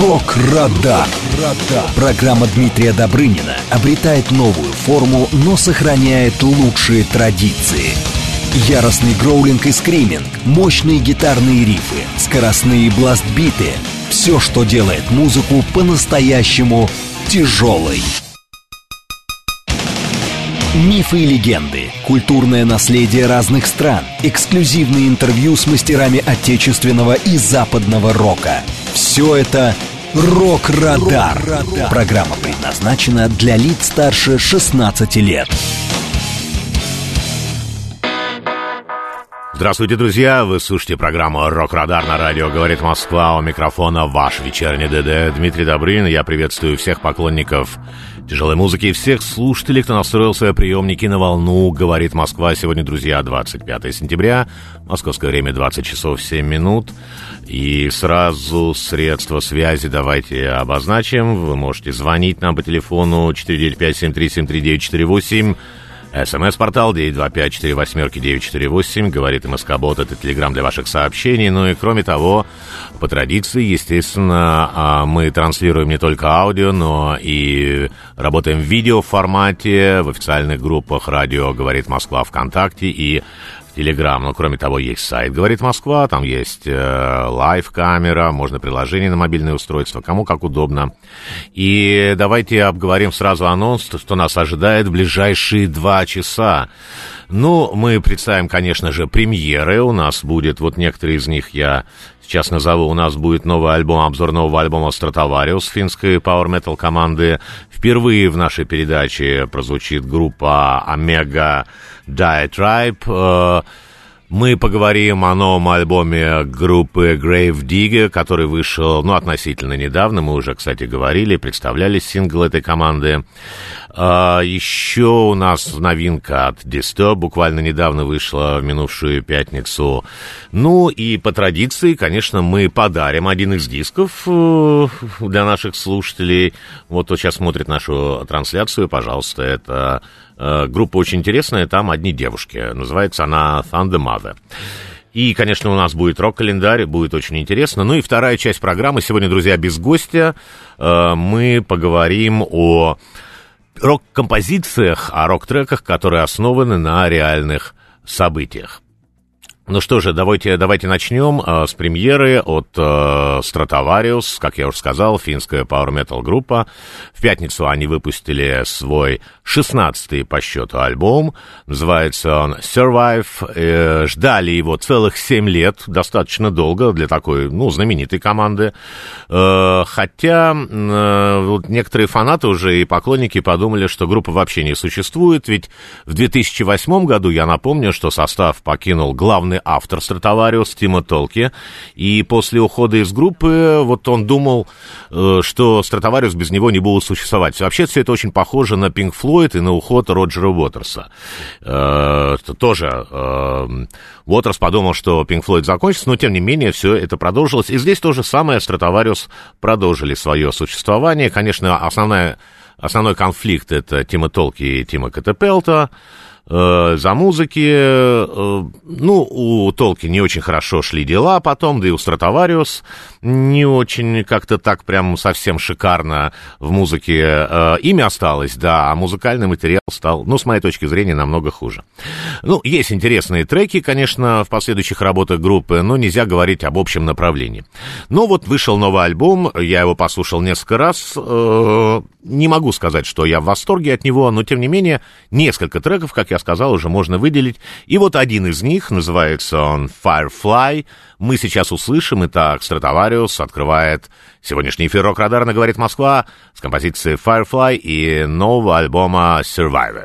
Рок-Радар. Программа Дмитрия Добрынина обретает новую форму, но сохраняет лучшие традиции. Яростный гроулинг и скриминг, мощные гитарные рифы, скоростные бластбиты — все, что делает музыку по-настоящему тяжелой. Мифы и легенды, культурное наследие разных стран, эксклюзивные интервью с мастерами отечественного и западного рока. Все это «Рок-Радар». Программа предназначена для лиц старше 16 лет. Здравствуйте, друзья! Вы слушаете программу «Рок-Радар» на радио «Говорит Москва». У микрофона ваш вечерний ДД Дмитрий Добрынин. Я приветствую всех поклонников тяжелой музыки и всех слушателей, кто настроил свои приемники на волну «Говорит Москва». Сегодня, друзья, 25 сентября, московское время 20 часов 7 минут. И сразу средства связи давайте обозначим. Вы можете звонить нам по телефону 495-7373-948. СМС-портал 925-48-948, говорит МСК-бот, это телеграм для ваших сообщений. Ну и кроме того, по традиции, естественно, мы транслируем не только аудио, но и работаем в видеоформате в официальных группах радио «Говорит Москва» ВКонтакте и Телеграм. Но кроме того, есть сайт «Говорит Москва», там есть лайв-камера, можно приложение на мобильное устройство, кому как удобно. И давайте обговорим сразу анонс, что нас ожидает в ближайшие 2 часа. Ну, мы представим, конечно же, премьеры. У нас будет, вот некоторые из них я сейчас назову. У нас будет новый альбом, обзор нового альбома Stratovarius, финской пауэр-метал команды. Впервые в нашей передаче прозвучит группа Omega Diatribe. Мы поговорим о новом альбоме группы Grave Digger, который вышел, относительно недавно. Мы уже, кстати, говорили, представляли сингл этой команды. Еще у нас новинка от Disturb, буквально недавно вышла в минувшую пятницу. Ну и по традиции, конечно, мы подарим один из дисков для наших слушателей. Вот кто сейчас смотрит нашу трансляцию, пожалуйста, это группа очень интересная, там одни девушки. Называется она Thunder Mother. И, конечно, у нас будет рок-календарь, будет очень интересно. Ну и вторая часть программы. Сегодня, друзья, без гостя. Мы поговорим о рок-композициях, о рок-треках, которые основаны на реальных событиях. Ну что же, давайте начнем с премьеры от Stratovarius, как я уже сказал, финская пауэр-метал группа. В пятницу они выпустили свой 16-й по счету альбом, называется он Survive. Ждали его целых 7 лет, достаточно долго для такой, знаменитой команды. Хотя вот некоторые фанаты уже и поклонники подумали, что группа вообще не существует, ведь в 2008 году, я напомню, что состав покинул главный автор Stratovarius Тимо Толки, и после ухода из группы вот он думал, что Stratovarius без него не будет существовать. Вообще все это очень похоже на Pink Floyd и на уход Роджера Уотерса. Тоже Уотерс подумал, что Pink Floyd закончится, но тем не менее все это продолжилось. И здесь то же самое, Stratovarius продолжили свое существование. Конечно, основной конфликт — это Тимо Толки и Тимо Катепелта. За музыки, у Толки не очень хорошо шли дела потом, да и у Stratovarius не очень как-то так прям совсем шикарно в музыке имя осталось, да, а музыкальный материал стал, с моей точки зрения, намного хуже. Есть интересные треки, конечно, в последующих работах группы, но нельзя говорить об общем направлении. Но вот вышел новый альбом, я его послушал несколько раз, не могу сказать, что я в восторге от него, но, тем не менее, несколько треков, как я сказал, уже можно выделить. И вот один из них, называется он Firefly. Мы сейчас услышим. Итак, Stratovarius открывает сегодняшний эфир «Рок-Радар» на «Говорит Москва» с композицией Firefly и нового альбома Survivor.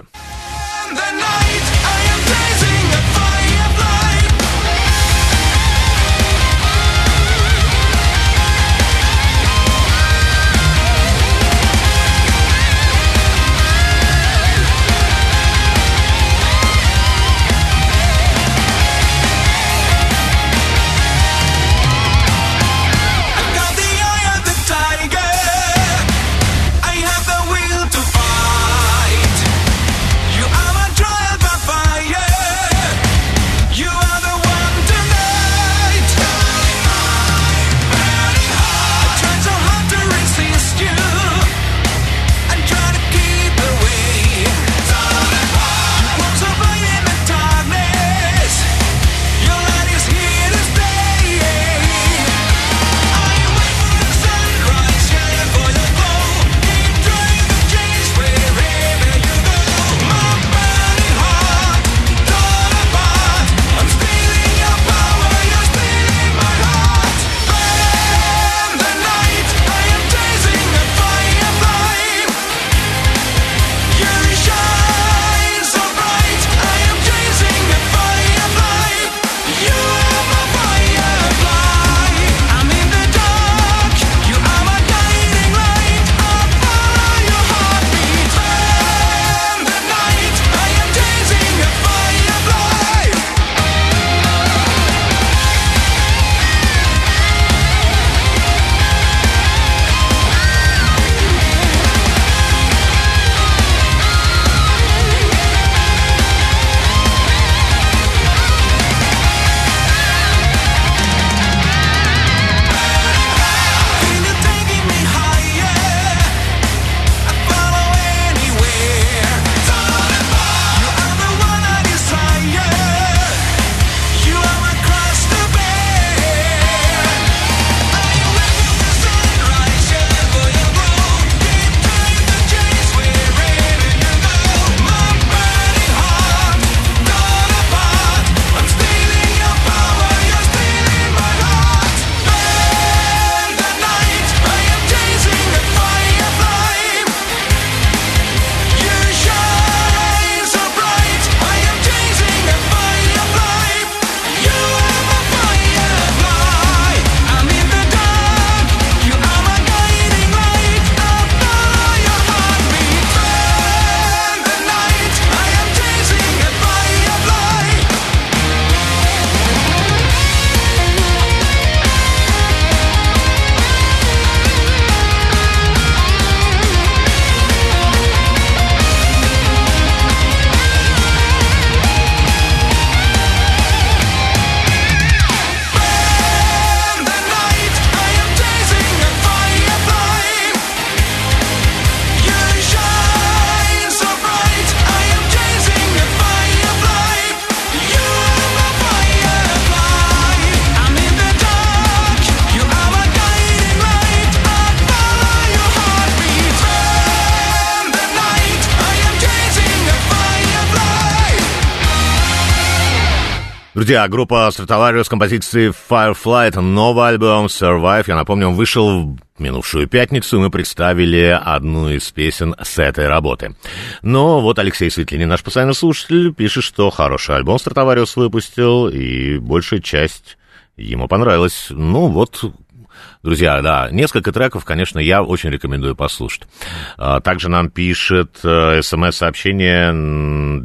Друзья, группа Stratovarius с композицией Firefly, это новый альбом Survive. Я напомню, он вышел в минувшую пятницу, и мы представили одну из песен с этой работы. Но вот Алексей Светлинин, наш постоянный слушатель, пишет, что хороший альбом Stratovarius выпустил, и большая часть ему понравилась. Ну вот, друзья, да, несколько треков, конечно, я очень рекомендую послушать. Также нам пишет смс-сообщение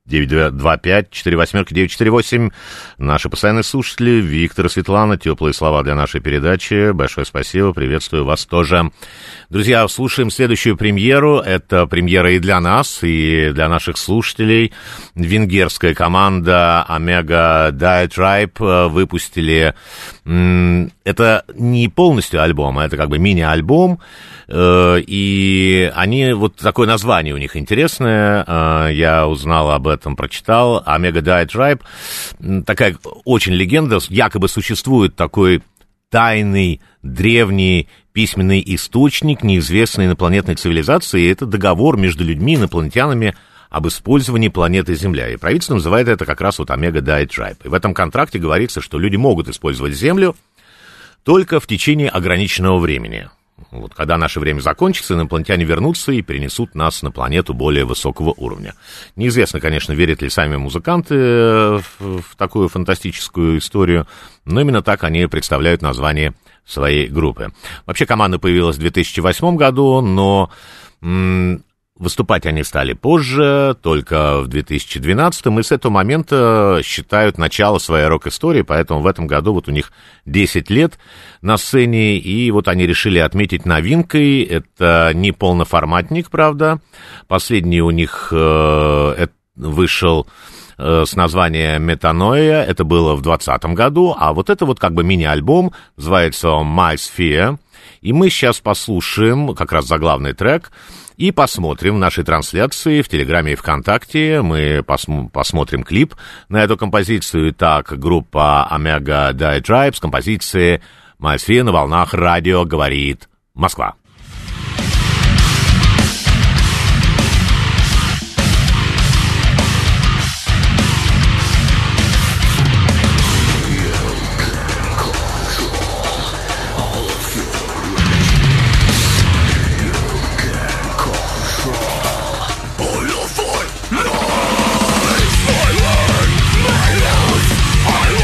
925-48-948. Наши постоянные слушатели Виктор и Светлана. Теплые слова для нашей передачи. Большое спасибо. Приветствую вас тоже. Друзья, слушаем следующую премьеру. Это премьера и для нас, и для наших слушателей. Венгерская команда Omega Diatribe выпустили... Это не полностью альбом, а это как бы мини-альбом. И они... Вот такое название у них интересное. Я узнал об этом, прочитал. Omega Diatribe. Такая очень легенда. Якобы существует такой тайный, древний письменный источник неизвестной инопланетной цивилизации. И это договор между людьми и инопланетянами об использовании планеты Земля. И правительство называет это как раз вот Omega Diatribe. И в этом контракте говорится, что люди могут использовать Землю только в течение ограниченного времени. Вот когда наше время закончится, инопланетяне вернутся и перенесут нас на планету более высокого уровня. Неизвестно, конечно, верят ли сами музыканты в такую фантастическую историю, но именно так они представляют название своей группы. Вообще команда появилась в 2008 году, но выступать они стали позже, только в 2012, и с этого момента считают начало своей рок-истории, поэтому в этом году вот у них 10 лет на сцене, и вот они решили отметить новинкой. Это не полноформатник, правда. Последний у них вышел с названием «Метаноя», это было в 2020 году, а вот это вот как бы мини-альбом, называется «My Sphere», и мы сейчас послушаем как раз заглавный трек, и посмотрим в нашей трансляции в Телеграме и ВКонтакте. Мы посмотрим клип на эту композицию. Итак, группа Omega Diatribe с композицией «My Sphere» на волнах радио «Говорит Москва».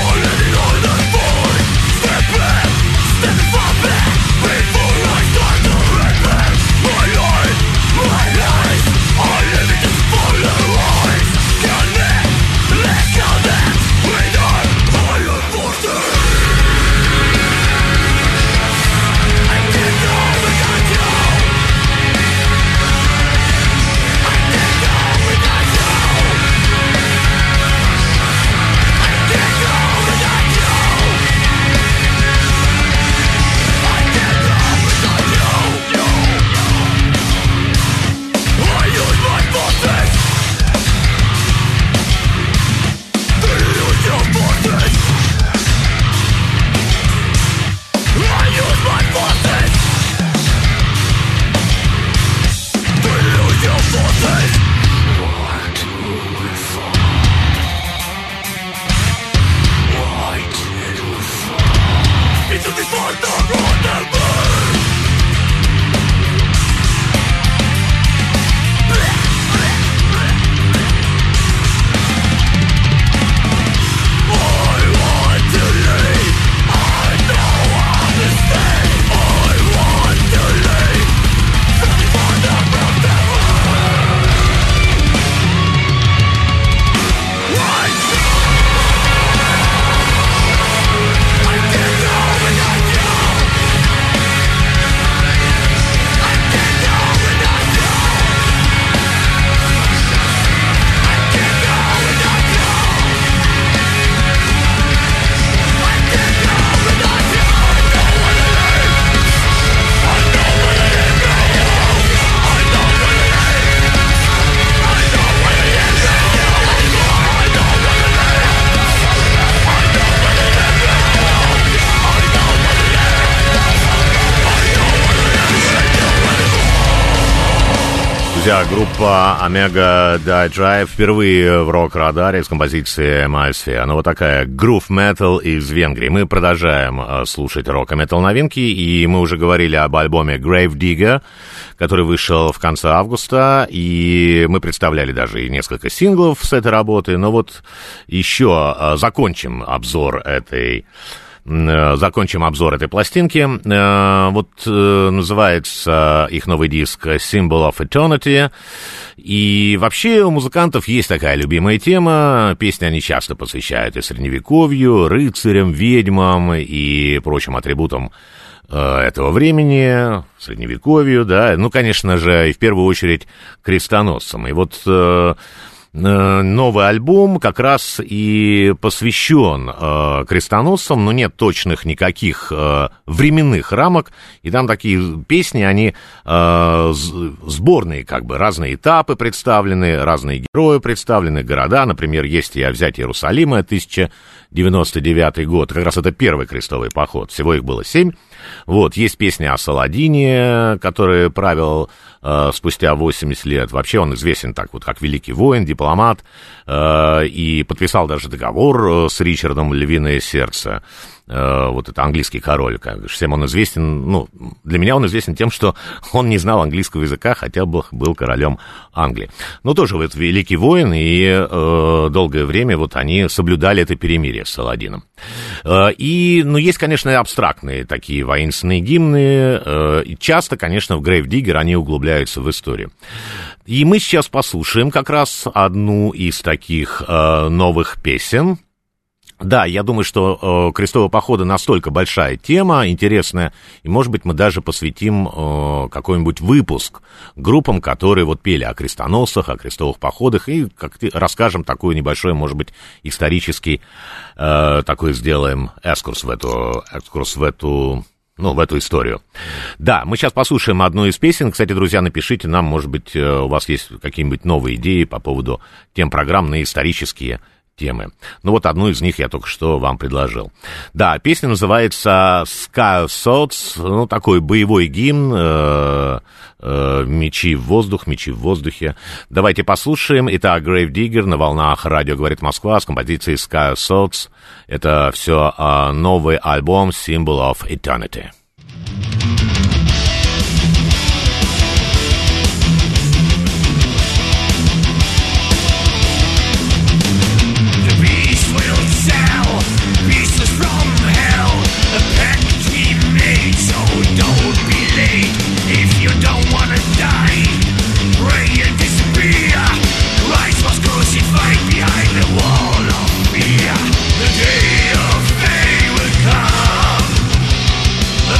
Step back before I start to Друзья, группа Omega Drive впервые в рок-радаре с композицией Malsphere. Ну, вот такая грув-метал из Венгрии. Мы продолжаем слушать рок-метал новинки, и мы уже говорили об альбоме Grave Digger, который вышел в конце августа, и мы представляли даже и несколько синглов с этой работы. Но вот еще закончим обзор этой пластинки. Вот называется их новый диск Symbol of Eternity. И вообще у музыкантов есть такая любимая тема. Песни они часто посвящают и средневековью, рыцарям, ведьмам и прочим атрибутам этого времени, средневековью, да. Ну, конечно же, и в первую очередь крестоносцам. И вот новый альбом как раз и посвящен крестоносцам, но нет точных никаких временных рамок, и там такие песни, они сборные, как бы, разные этапы представлены, разные герои представлены, города, например, есть и «Взять Иерусалим», 1099 год, как раз это первый крестовый поход, всего их было 7, вот, есть песня о Саладине, который правил спустя 80 лет. Вообще он известен так вот, как великий воин, дипломат, и подписал даже договор с Ричардом «Львиное сердце». Вот это английский король, как всем он известен, ну, для меня он известен тем, что он не знал английского языка, хотя был королем Англии. Но тоже вот великий воин, и долгое время вот они соблюдали это перемирие с Саладином. И, ну, есть, конечно, абстрактные такие воинственные гимны, и часто, конечно, в Grave Digger они углубляются в историю. И мы сейчас послушаем как раз одну из таких новых песен. Да, я думаю, что крестовые походы настолько большая тема, интересная, и, может быть, мы даже посвятим какой-нибудь выпуск группам, которые вот пели о крестоносцах, о крестовых походах, и расскажем такой небольшой, может быть, исторический, такой сделаем экскурс в эту историю. Да, мы сейчас послушаем одну из песен. Кстати, друзья, напишите нам, может быть, у вас есть какие-нибудь новые идеи по поводу тем программ на исторические темы. Ну, вот одну из них я только что вам предложил. Да, песня называется Sky of Swords, ну, такой боевой гимн, мечи в воздухе. Давайте послушаем. Итак, Grave Digger на волнах радио «Говорит Москва» с композицией Sky of Swords. Это все новый альбом Symbol of Eternity. The day of day will come.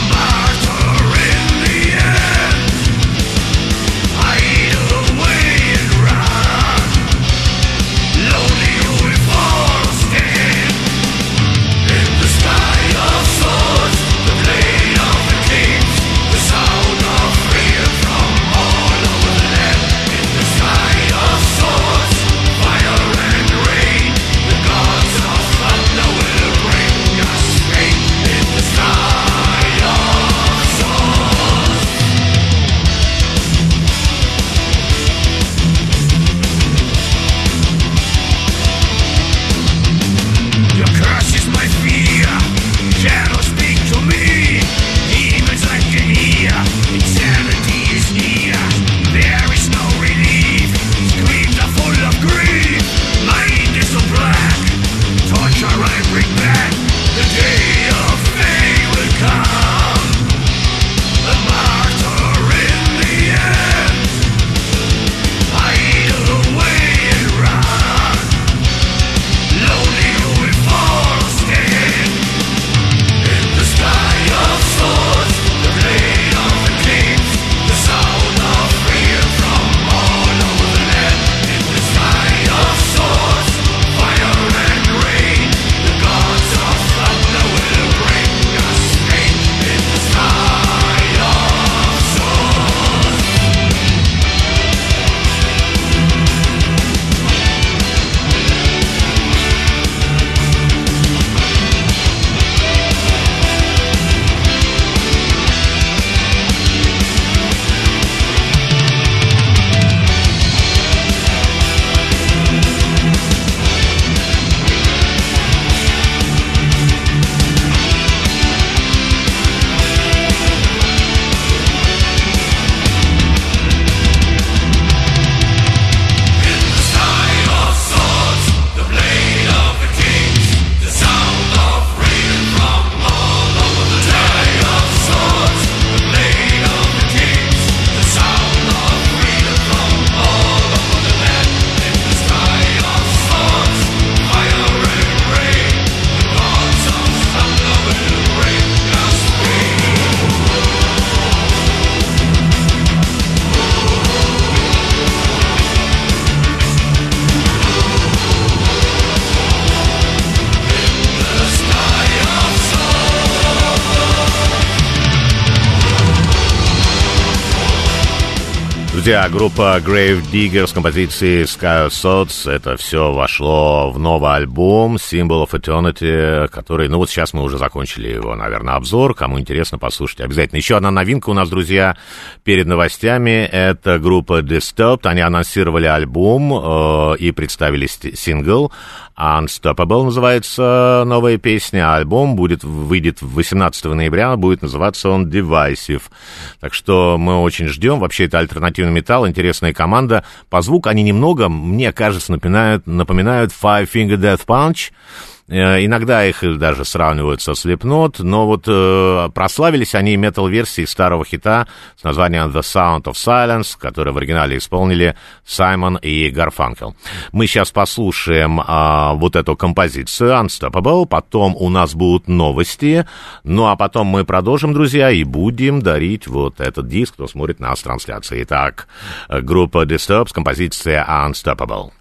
Друзья, группа Grave Digger с композицией Sky Sots, это все вошло в новый альбом Symbol of Eternity, который, ну вот сейчас мы уже закончили его, наверное, обзор. Кому интересно, послушайте обязательно. Еще одна новинка у нас, друзья, перед новостями, это группа Disturbed. Они анонсировали альбом и представили сингл. Unstoppable называется новая песня. Альбом выйдет 18 ноября, будет называться он Divisive. Так что мы очень ждем. Вообще это альтернативный металл, интересная команда. По звуку они немного, мне кажется, напоминают Five Finger Death Punch. Иногда их даже сравнивают со Slipknot, но вот прославились они метал-версией старого хита с названием The Sound of Silence, который в оригинале исполнили Саймон и Гарфанкел. Мы сейчас послушаем вот эту композицию Unstoppable, потом у нас будут новости, ну а потом мы продолжим, друзья, и будем дарить вот этот диск, кто смотрит нас в трансляции. Итак, группа Disturbed, композиция Unstoppable.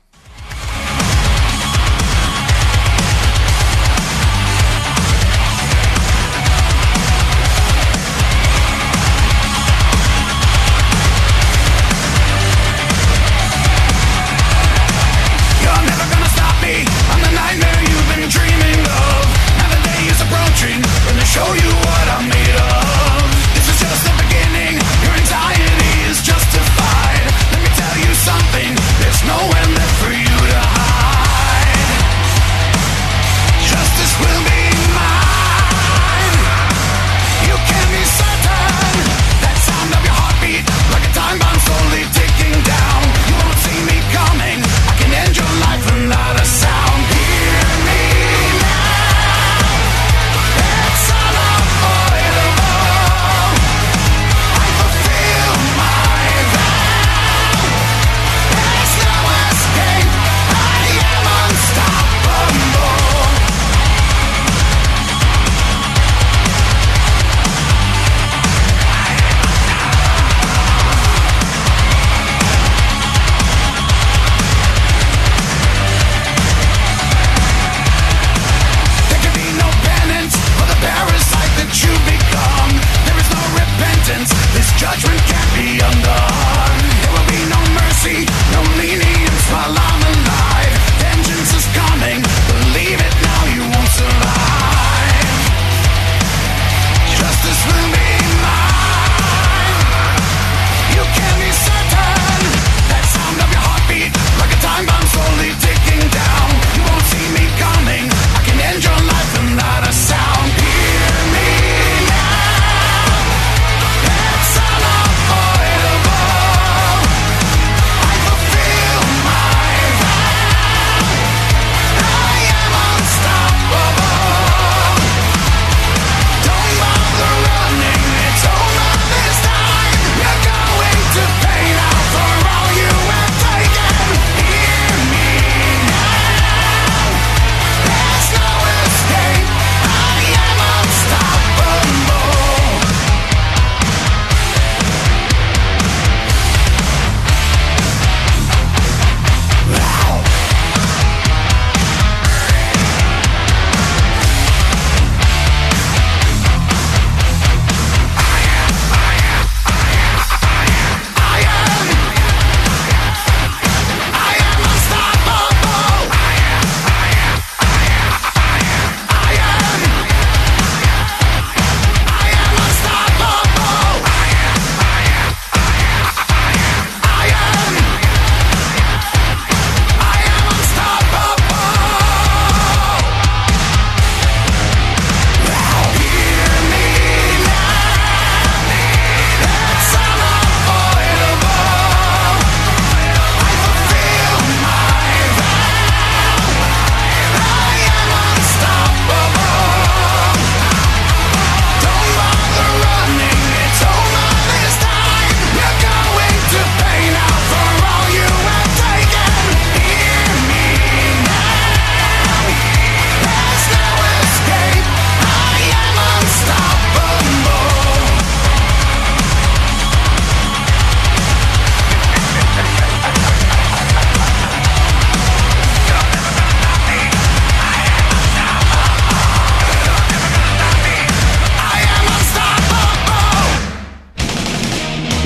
Show you what I'm made of. This is just the beginning. Your anxiety is justified. Let me tell you something. There's no end left.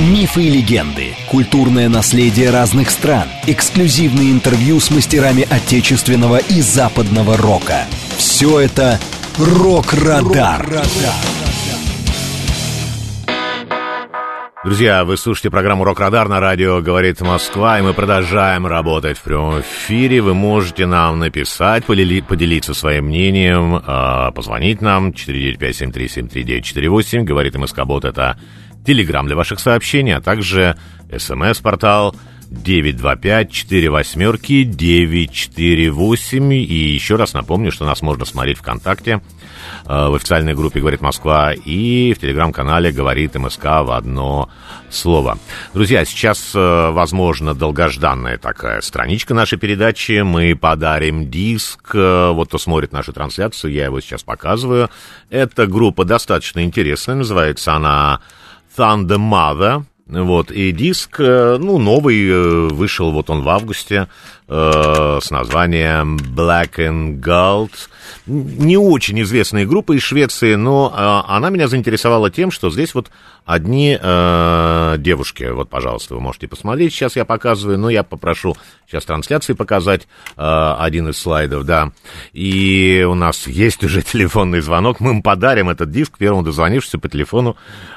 Мифы и легенды, культурное наследие разных стран, эксклюзивные интервью с мастерами отечественного и западного рока. Все это «Рок-Радар». Друзья, вы слушаете программу «Рок-Радар» на радио «Говорит Москва», и мы продолжаем работать в прямом эфире. Вы можете нам написать, поделиться своим мнением, позвонить нам 495-7373-948. «Говорит МСК-бот» — это телеграм для ваших сообщений, а также СМС-портал 925-48-948. И еще раз напомню, что нас можно смотреть ВКонтакте, в официальной группе «Говорит Москва», и в телеграм-канале «Говорит МСК» в одно слово. Друзья, сейчас, возможно, долгожданная такая страничка нашей передачи. Мы подарим диск. Вот кто смотрит нашу трансляцию, я его сейчас показываю. Эта группа достаточно интересная, называется она Thunder Mother. Вот, и диск, новый, вышел вот он в августе, с названием Black and Gold. Не очень известная группа из Швеции, но она меня заинтересовала тем, что здесь вот одни девушки. Вот, пожалуйста, вы можете посмотреть. Сейчас я показываю, но я попрошу сейчас трансляции показать один из слайдов, да. И у нас есть уже телефонный звонок. Мы им подарим этот диск первому дозвонившемуся по телефону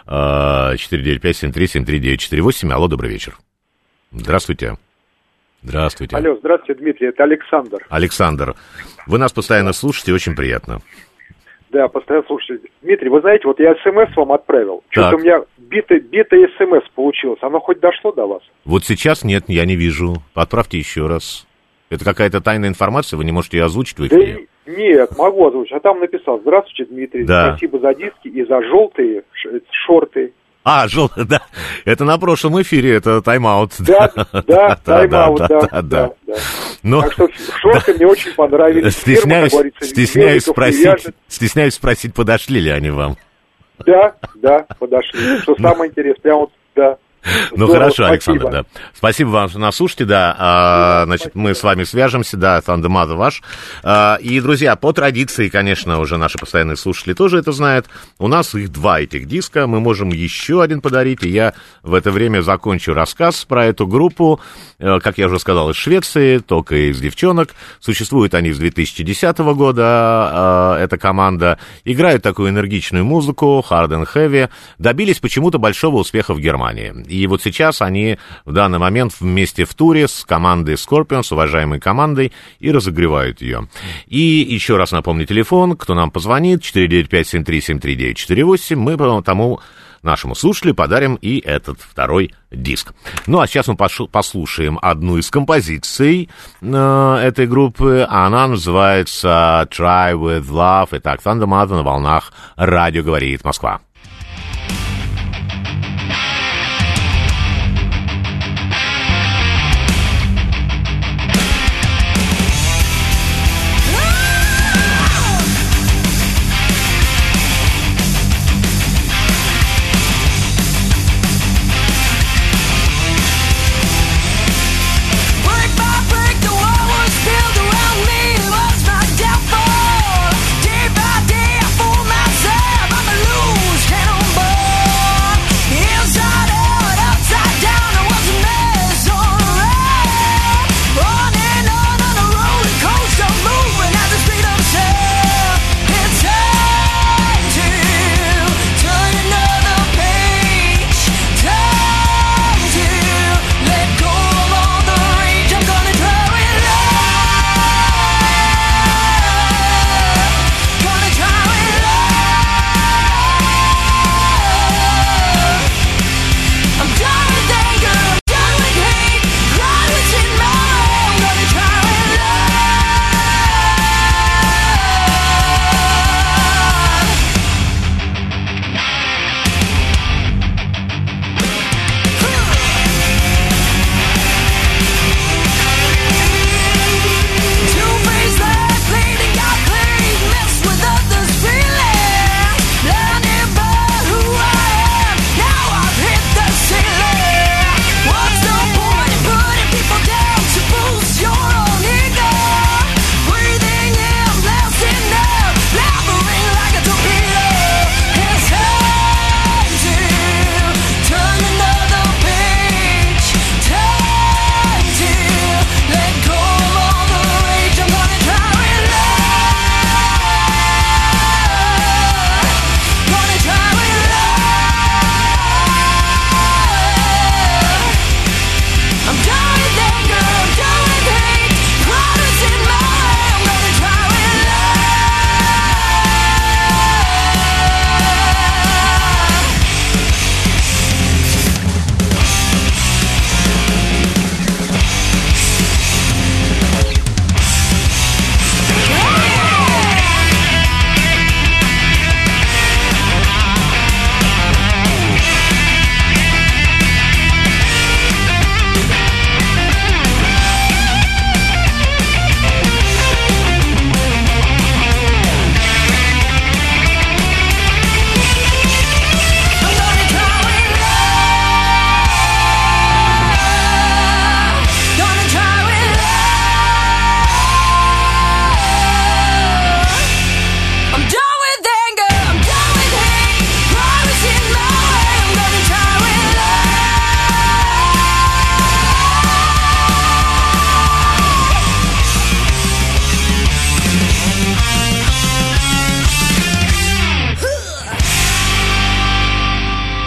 495-7373-948. Алло, добрый вечер. Здравствуйте. Здравствуйте. Алло, здравствуйте, Дмитрий, это Александр. Александр, вы нас постоянно слушаете, очень приятно. Да, постоянно слушайте. Дмитрий, вы знаете, вот я СМС вам отправил. Так. Что-то у меня битое СМС получилось. Оно хоть дошло до вас? Вот сейчас нет, я не вижу. Отправьте еще раз. Это какая-то тайная информация, вы не можете ее озвучить в эфире? Да нет, могу озвучить. А там написал: здравствуйте, Дмитрий, да. Спасибо за диски и за желтые шорты. Да, это на прошлом эфире, это тайм-аут. Да, тайм-аут, да. Но... Так что шорты мне очень понравились. Стесняюсь спросить, подошли ли они вам? Да, подошли. Что самое интересное, прям вот, да. Ну, хорошо, Александр, да. Спасибо вам, что нас слушаете, да. Значит, мы с вами свяжемся, да, Thunder Mother ваш. И, друзья, по традиции, конечно, уже наши постоянные слушатели тоже это знают. У нас их 2 этих диска, мы можем еще один подарить, и я в это время закончу рассказ про эту группу. Как я уже сказал, из Швеции, только из девчонок. Существуют они с 2010 года, эта команда. Играют такую энергичную музыку, hard and heavy. Добились почему-то большого успеха в Германии. И вот сейчас они в данный момент вместе в туре с командой Scorpions, уважаемой командой, и разогревают ее. И еще раз напомню телефон, кто нам позвонит, 495-7373-948, мы тому нашему слушателю подарим и этот второй диск. Ну, а сейчас мы послушаем одну из композиций этой группы. Она называется Try With Love. Итак, Thunder Mother на волнах радио «Говорит Москва». Day by day I fool myself, I'm a lose.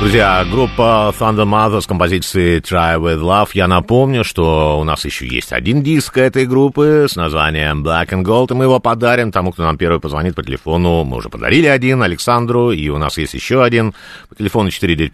Друзья, группа Thunder Mother с композицией Try With Love. Я напомню, что у нас еще есть один диск этой группы с названием Black and Gold, и мы его подарим тому, кто нам первый позвонит по телефону. Мы уже подарили один Александру, и у нас есть еще один по телефону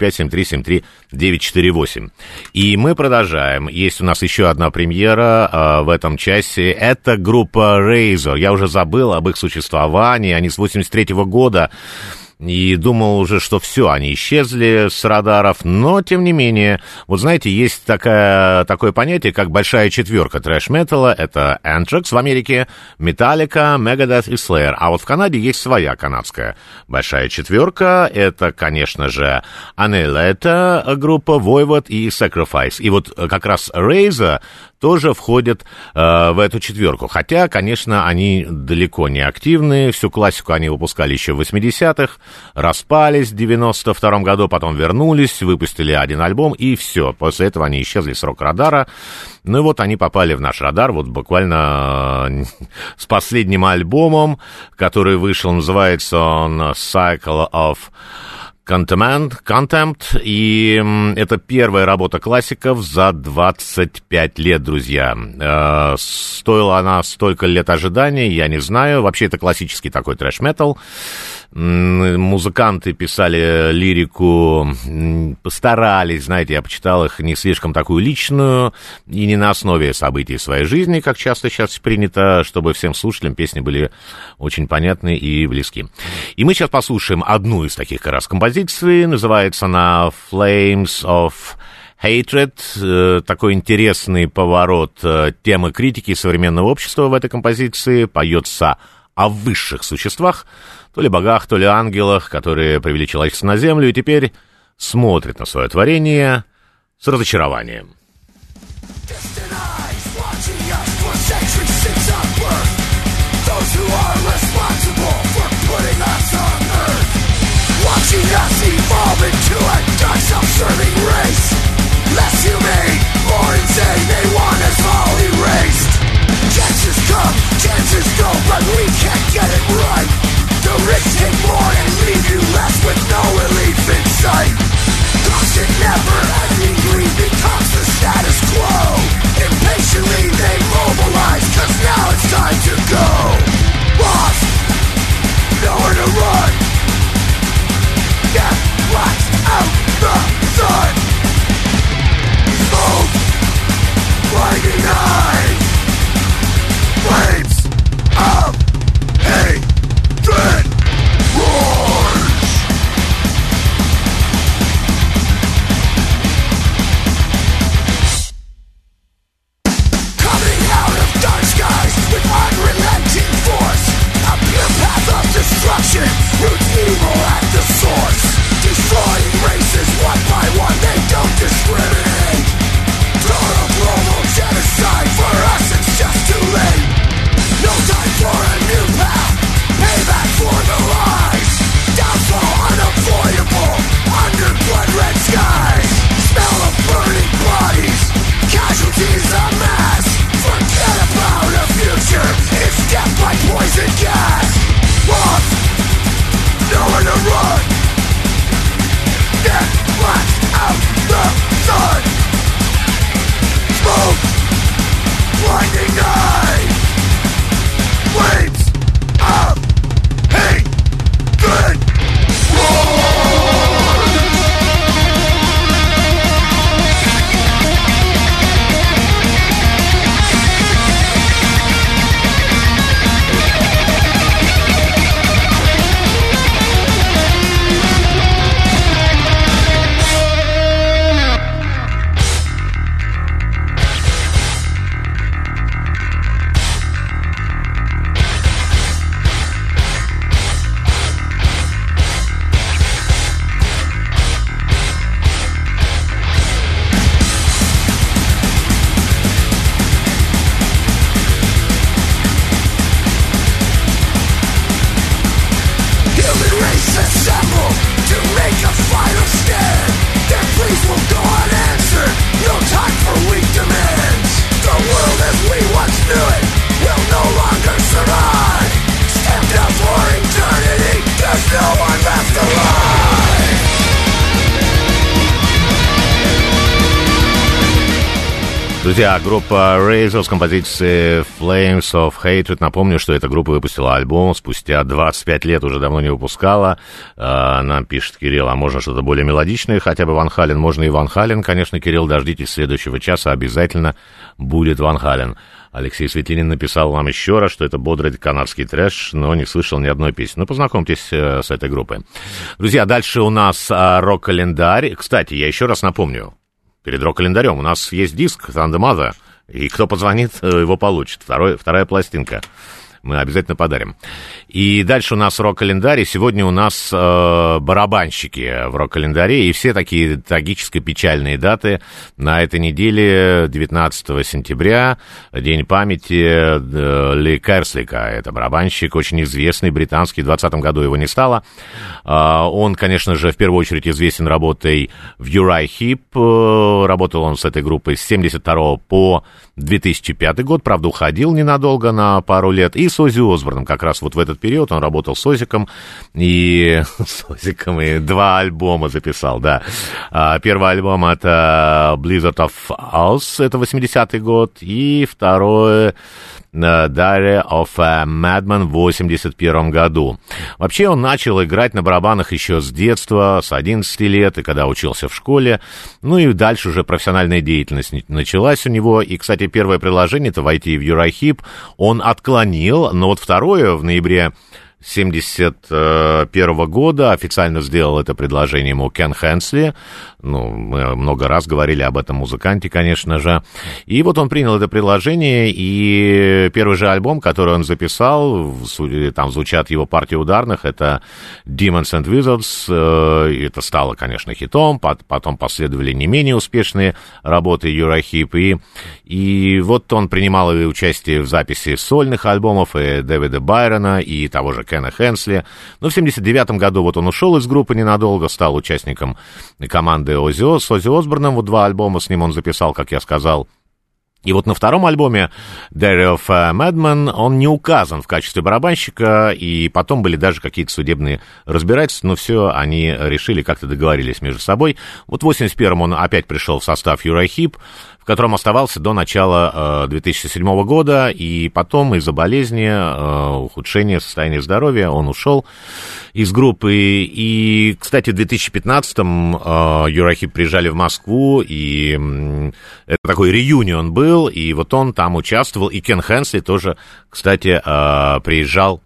495-7373-948. И мы продолжаем. Есть у нас еще одна премьера в этом часе. Это группа Razor. Я уже забыл об их существовании. Они с 83-го года. И думал уже, что все, они исчезли с радаров, но, тем не менее, вот знаете, есть такое понятие, как большая четверка трэш-металла, это Anthrax в Америке, Metallica, Megadeth и Slayer, а вот в Канаде есть своя канадская большая четверка, это, конечно же, Annihilate, группа Voivod и Sacrifice, и вот как раз Razor тоже входят в эту четверку, хотя, конечно, они далеко не активны, всю классику они выпускали еще в 80-х, распались в 92-м году, потом вернулись, выпустили один альбом, и все. После этого они исчезли с рок-радара. Ну и вот они попали в наш радар, вот буквально с последним альбомом, который вышел, называется он Cycle of Contempt, и это первая работа классиков за 25 лет, друзья. Стоила она столько лет ожидания, я не знаю. Вообще, это классический такой трэш-метал. Музыканты писали лирику, постарались, знаете, я почитал их, не слишком такую личную и не на основе событий своей жизни, как часто сейчас принято, чтобы всем слушателям песни были очень понятны и близки. И мы сейчас послушаем одну из таких как раз композиций, называется она «Flames of Hatred», такой интересный поворот темы критики современного общества в этой композиции, поется о высших существах, то ли богах, то ли ангелах, которые привели человечество на землю и теперь смотрят на свое творение с разочарованием. Chances go, but we can't get it right. The rich take more and leave you left with no relief in sight. Constant never-ending greed becomes the status quo. Impatiently they mobilize, 'cause now it's time to go. Lost, nowhere to run. Death blacks out the sun. Smoke, blinding eyes. Flames of hatred roars. Coming out of dark skies with unrelenting force. Друзья, группа Razor с композицией Flames of Hatred. Напомню, что эта группа выпустила альбом спустя 25 лет, уже давно не выпускала. Нам пишет Кирилл, а можно что-то более мелодичное, хотя бы Ван Хален? Можно и Ван Хален, конечно, Кирилл, дождитесь следующего часа, обязательно будет Ван Хален. Алексей Светлинин написал вам еще раз, что это бодрый канадский трэш, но не слышал ни одной песни. Ну, познакомьтесь с этой группой. Друзья, дальше у нас рок-календарь. Кстати, я еще раз напомню, перед рок-календарем у нас есть диск Thunder Mother, и кто позвонит, его получит. Вторая пластинка. Мы обязательно подарим. И дальше у нас рок-календарь, и сегодня у нас барабанщики в рок-календаре, и все такие трагически печальные даты. На этой неделе, 19 сентября, День памяти Ли Керслика. Это барабанщик, очень известный, британский, в 2020 году его не стало. Он, конечно же, в первую очередь известен работой в Uriah Heep. Работал он с этой группой с 1972 по 2005 год, правда, уходил ненадолго, на пару лет, и с Оззи Осборном, как раз вот в этот период он работал с Оззиком, и два альбома записал, да. Первый альбом — это Blizzard of Oz, это 80-й год, и второй Diary of a Madman в 81 году. Вообще он начал играть на барабанах еще с детства, с 11 лет, и когда учился в школе. Ну и дальше уже профессиональная деятельность началась у него. И, кстати, первое предложение-то войти в Uriah Heep он отклонил, но вот второе в ноябре 1971 года официально сделал это предложение ему Кен Хенсли. Ну, мы много раз говорили об этом музыканте, конечно же. И вот он принял это предложение, и первый же альбом, который он записал, там звучат его партии ударных, это Demons and Wizards. Это стало, конечно, хитом. Потом последовали не менее успешные работы Uriah Heep. И вот он принимал участие в записи сольных альбомов и Дэвида Байрона, и того же Кена Хенсли. Но в 1979 году вот он ушел из группы ненадолго, стал участником команды Оззи с Оззи Осборном. Вот два альбома с ним он записал, как я сказал. И вот на втором альбоме Diary of a Madman он не указан в качестве барабанщика, и потом были даже какие-то судебные разбирательства, но все они решили, как-то договорились между собой. Вот в 81-м он опять пришел в состав Uriah Heep, в котором оставался до начала 2007 года, и потом из-за болезни, ухудшения состояния здоровья он ушел из группы. И, кстати, в 2015-м Uriah Heep приезжали в Москву, и это такой реюнион был, и вот он там участвовал, и Кен Хенсли тоже, кстати, приезжал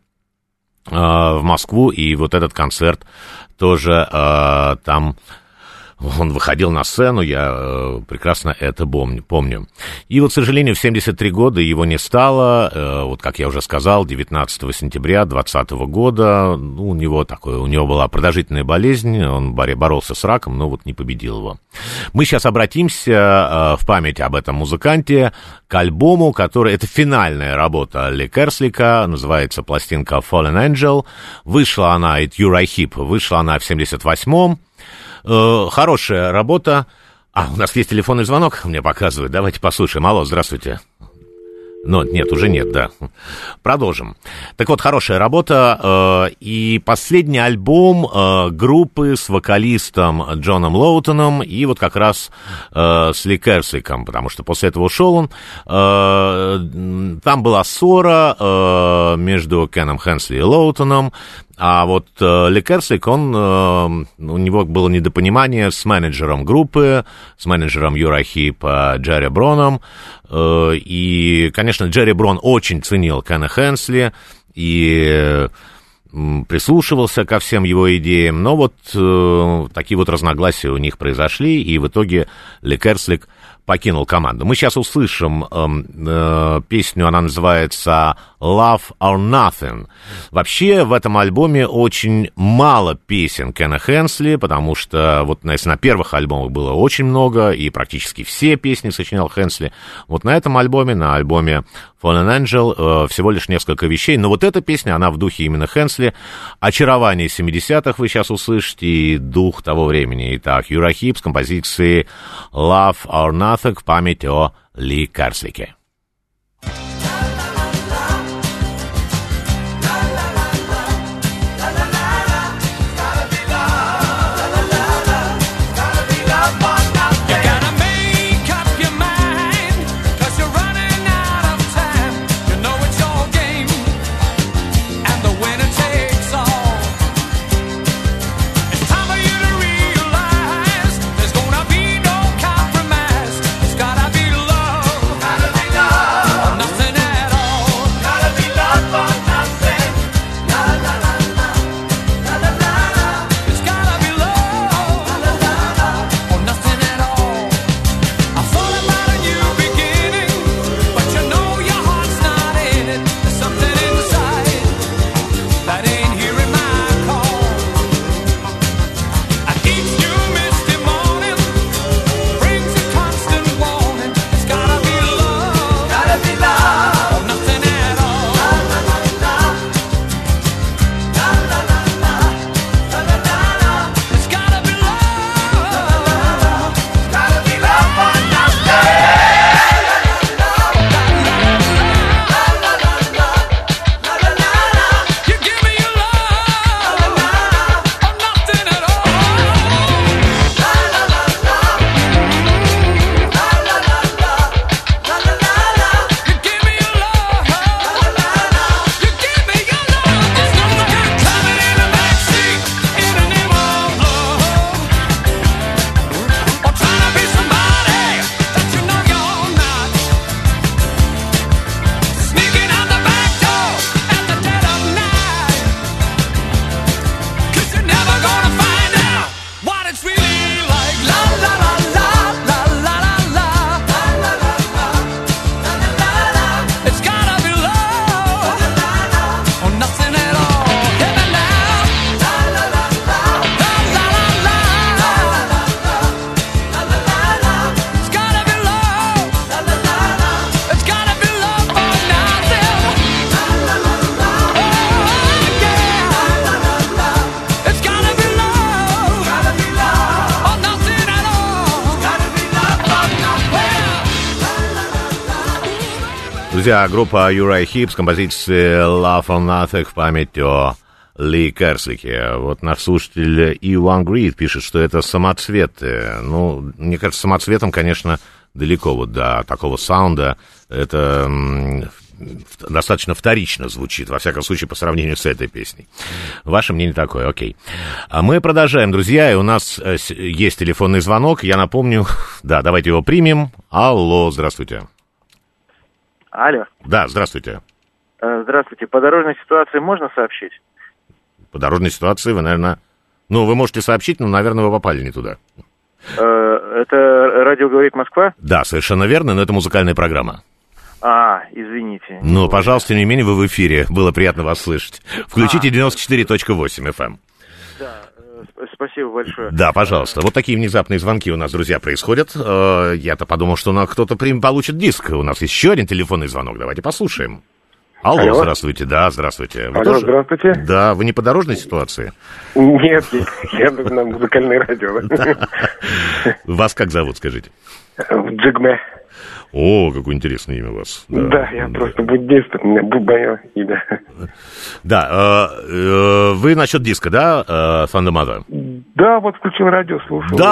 в Москву, и вот этот концерт тоже там... Он выходил на сцену, я прекрасно это помню. И вот, к сожалению, в 73 года его не стало. Вот, как я уже сказал, 19 сентября 2020 года у него была продолжительная болезнь, он боролся с раком, но вот не победил его. Мы сейчас обратимся в память об этом музыканте к альбому, который... Это финальная работа Ли Керслика, называется пластинка Fallen Angel. Вышла она от Uriah Heep, вышла она в 78-м. Хорошая работа. У нас есть телефонный звонок, мне показывают. Давайте послушаем. Алло, здравствуйте. Ну, нет, уже нет, да. Продолжим. Так вот, хорошая работа. И последний альбом группы с вокалистом Джоном Лоутоном и вот как раз с Ли Керсликом, потому что после этого ушел он. Там была ссора между Кеном Хенсли и Лоутоном. А вот Ли Керслик, у него было недопонимание с менеджером группы, с менеджером Uriah Heep Джерри Броном. И, конечно, Джерри Брон очень ценил Кена Хенсли и прислушивался ко всем его идеям. Но вот такие вот разногласия у них произошли, и в итоге Ли Керслик покинул команду. Мы сейчас услышим песню, она называется «Love or Nothing». Вообще в этом альбоме очень мало песен Кена Хенсли, потому что вот если на первых альбомах было очень много, и практически все песни сочинял Хенсли. Вот на этом альбоме, на альбоме Fallen Angel, всего лишь несколько вещей. Но вот эта песня, она в духе именно Хенсли. Очарование 70-х вы сейчас услышите, и дух того времени. Итак, Uriah Heep с композицией «Love or Nothing» в память о Ли Керслике. Друзья, группа Uriah Heep с композицией Love or Nothing в память о Ли Керслике. Вот наш слушатель Иван Грид пишет, что это самоцветы. Ну, мне кажется, самоцветом, конечно, далеко вот до такого саунда. Это достаточно вторично звучит, во всяком случае, по сравнению с этой песней. Ваше мнение такое, окей. А мы продолжаем, друзья, и у нас есть телефонный звонок. Я напомню, да, давайте его примем. Алло, здравствуйте. Алло. Да, здравствуйте. Здравствуйте. По дорожной ситуации можно сообщить? По дорожной ситуации вы, наверное... Ну, вы можете сообщить, но, наверное, вы попали не туда. Это радио «Говорит Москва»? Да, совершенно верно, но это музыкальная программа. Извините. Ну, пожалуйста, тем не менее, вы в эфире. Было приятно вас слышать. Включите 94.8 FM. Да, спасибо большое. Да, пожалуйста. Вот такие внезапные звонки у нас, друзья, происходят. Я-то подумал, что кто-то получит диск. У нас еще один телефонный звонок. Давайте послушаем. Алло, здравствуйте. Да, здравствуйте. Вы тоже... здравствуйте. Да, вы не по дорожной ситуации? Нет, я на музыкальное радио. Вас как зовут, скажите? Джигме. О, какое интересное имя у вас. Да, я просто буддист, у меня мое имя. Да, вы насчет диска, да, Thunder Mother? Да, вот включил радио, слушал. Да,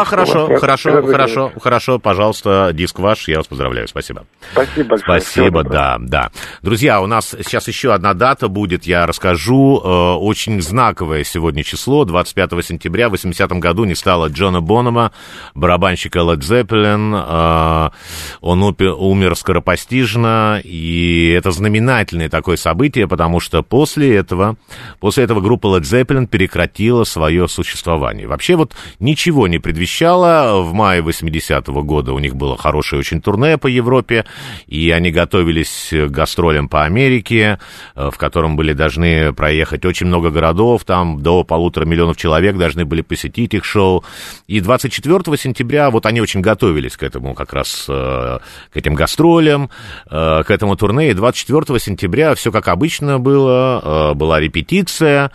хорошо, пожалуйста, диск ваш, я вас поздравляю, спасибо. Спасибо большое. Спасибо, да. Друзья, у нас сейчас еще одна дата будет, я расскажу, очень знаковое сегодня число, 25 сентября в 80-м году не стало Джона Бонома, барабанщика Led Zeppelin, он умер скоропостижно, и это знаменательное такое событие, потому что после этого группа Led Zeppelin прекратила свое существование. Вообще вот ничего не предвещало. В мае 80-го года у них было хорошее очень турне по Европе, и они готовились к гастролям по Америке, в котором были должны проехать очень много городов, там до 1,5 миллиона человек должны были посетить их шоу. И 24 сентября вот они очень готовились к этому как раз, к этим гастролям, к этому турне. И 24 сентября все как обычно было, была репетиция.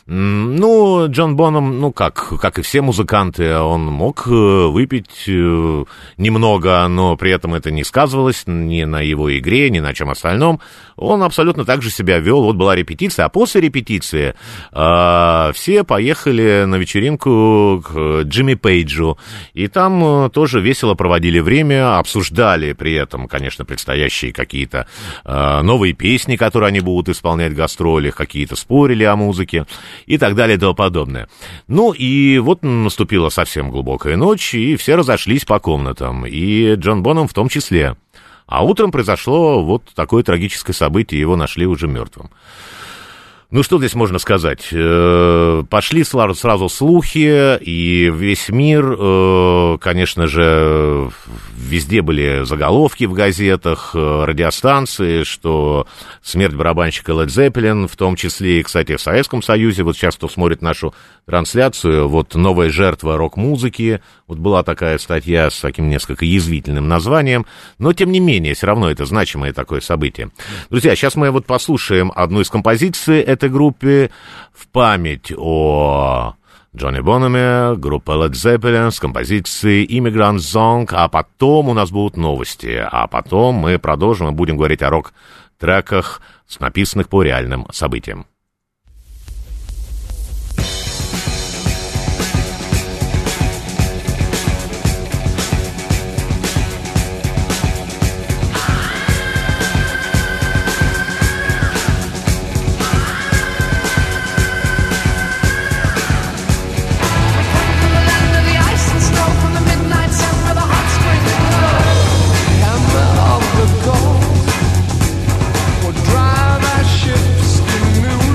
Ну, Джон Бонем, как и все музыканты, он мог выпить немного, но при этом это не сказывалось ни на его игре, ни на чем остальном. Он абсолютно так же себя вел. Вот была репетиция, а после репетиции все поехали на вечеринку к Джимми Пейджу. И там тоже весело проводили время, обсуждали при этом, конечно, предстоящие какие-то новые песни, которые они будут исполнять в гастролях, какие-то спорили о музыке и так далее и тому подобное. Ну, и вот наступила совсем глубокая ночь, и все разошлись по комнатам, и Джон Бонем в том числе. А утром произошло вот такое трагическое событие, его нашли уже мертвым. Ну, что здесь можно сказать? Пошли сразу слухи, и весь мир, конечно же, везде были заголовки в газетах, радиостанции, что смерть барабанщика Led Zeppelin, в том числе и, кстати, в Советском Союзе, вот сейчас, кто смотрит нашу трансляцию, вот новая жертва рок-музыки, вот была такая статья с таким несколько язвительным названием, но, тем не менее, все равно это значимое такое событие. Друзья, сейчас мы вот послушаем одну из композиций этой группы в память о Джонни Бономе, группа Led Zeppelin с композицией Immigrant Song, а потом у нас будут новости, а потом мы продолжим и будем говорить о рок-треках, написанных по реальным событиям. Drive our ships to new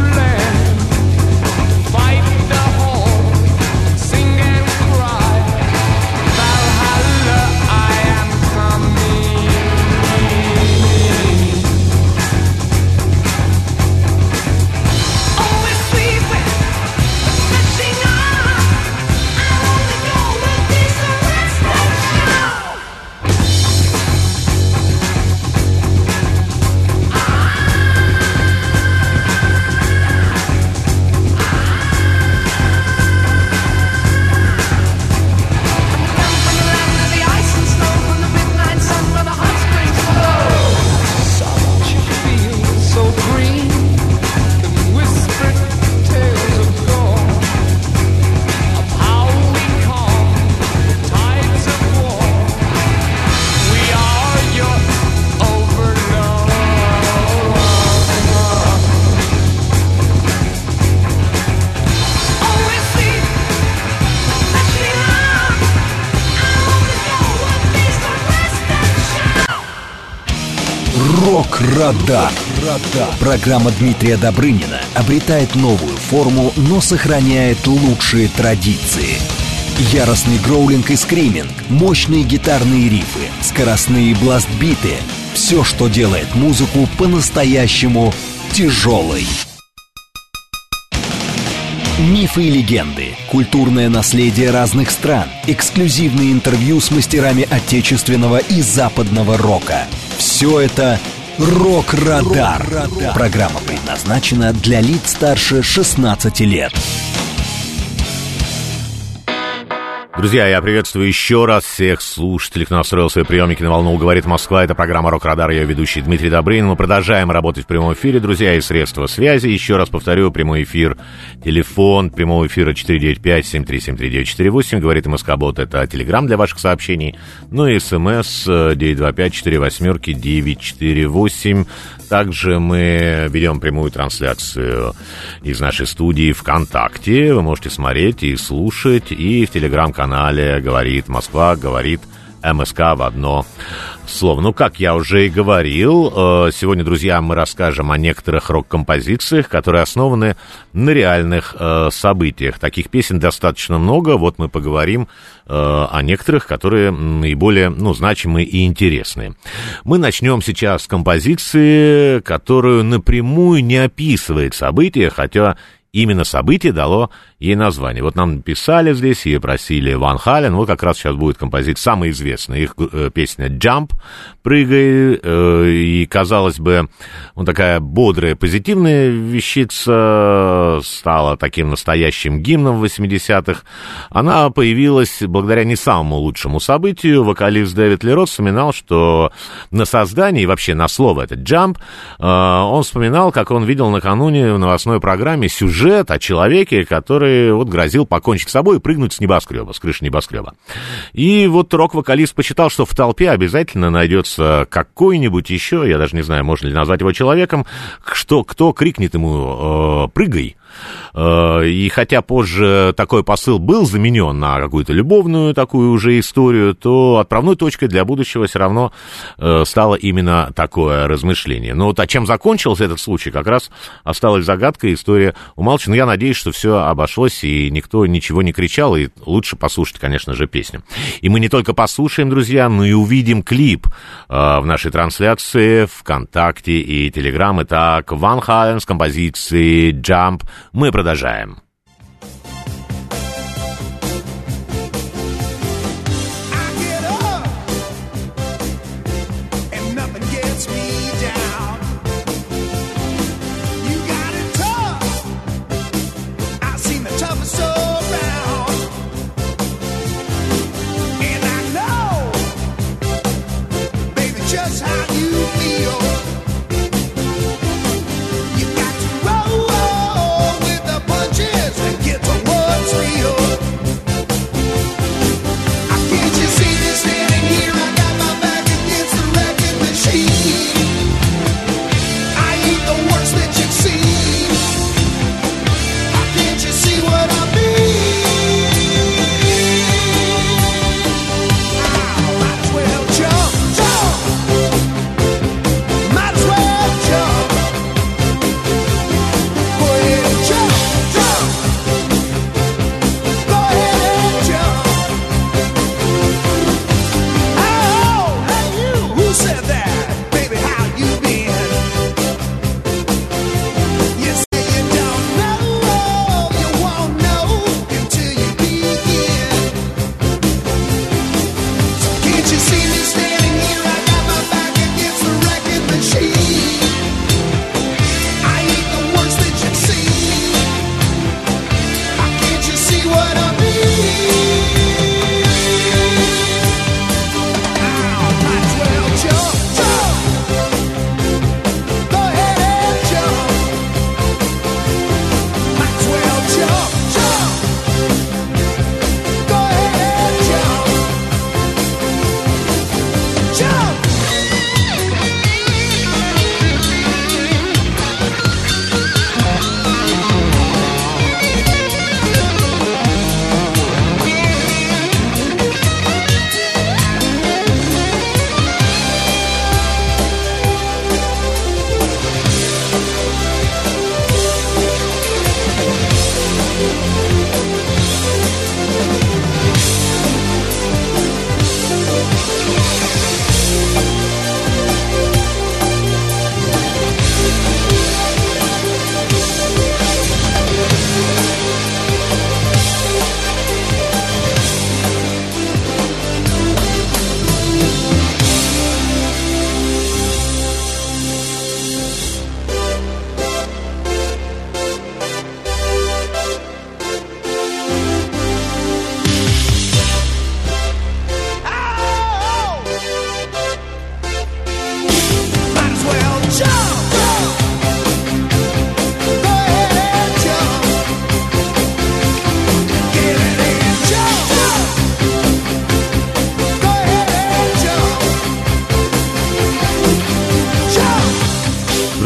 Рок-Радар. Программа Дмитрия Добрынина обретает новую форму, но сохраняет лучшие традиции. Яростный гроулинг и скриминг, мощные гитарные рифы, скоростные бласт-биты — все, что делает музыку по-настоящему тяжелой. Мифы и легенды, культурное наследие разных стран, эксклюзивные интервью с мастерами отечественного и западного рока. Все это «Рок-Радар». Программа предназначена для лиц старше 16 лет. Друзья, я приветствую еще раз всех слушателей, кто настроил свои приемники на волну «Говорит Москва». Это программа «Рок-Радар», я ведущий Дмитрий Добрынин. Мы продолжаем работать в прямом эфире, друзья, и средства связи. Еще раз повторю, прямой эфир, телефон прямого эфира 495-7373948. «Говорит МСК-бот» — это телеграм для ваших сообщений. Ну и СМС 925-48-948. Также мы ведем прямую трансляцию из нашей студии ВКонтакте. Вы можете смотреть и слушать, и в телеграм-канале «Говорит Москва», «Говорит МСК» в одно слово. Ну, как я уже и говорил, сегодня, друзья, мы расскажем о некоторых рок-композициях, которые основаны на реальных событиях. Таких песен достаточно много. Вот мы поговорим о некоторых, которые наиболее, значимые и интересные. Мы начнем сейчас с композиции, которую напрямую не описывает события, хотя именно событие дало ей название. Вот нам писали здесь и просили Ван Хален. Вот как раз сейчас будет композиция самая известная. Их песня «Jump», «Прыгай». И, казалось бы, вот такая бодрая, позитивная вещица стала таким настоящим гимном в 80-х. Она появилась благодаря не самому лучшему событию. Вокалист Дэвид Ли Рот вспоминал, что на создание и вообще на слово это «Jump» он вспоминал, как он видел накануне в новостной программе сюжет о человеке, который вот грозил покончить с собой и прыгнуть с небоскреба, с крыши небоскреба. И вот рок-вокалист посчитал, что в толпе обязательно найдется какой-нибудь еще, я даже не знаю, можно ли назвать его человеком, кто крикнет ему «прыгай». И хотя позже такой посыл был заменен на какую-то любовную такую уже историю, то отправной точкой для будущего все равно стало именно такое размышление. Но вот чем закончился этот случай, как раз осталась загадкой, история умалчивана. Я надеюсь, что все обошлось, и никто ничего не кричал, и лучше послушать, конечно же, песню. И мы не только послушаем, друзья, но и увидим клип в нашей трансляции ВКонтакте и Телеграм. Итак, Ван Хален с композицией «Jump». Мы продолжаем. Punches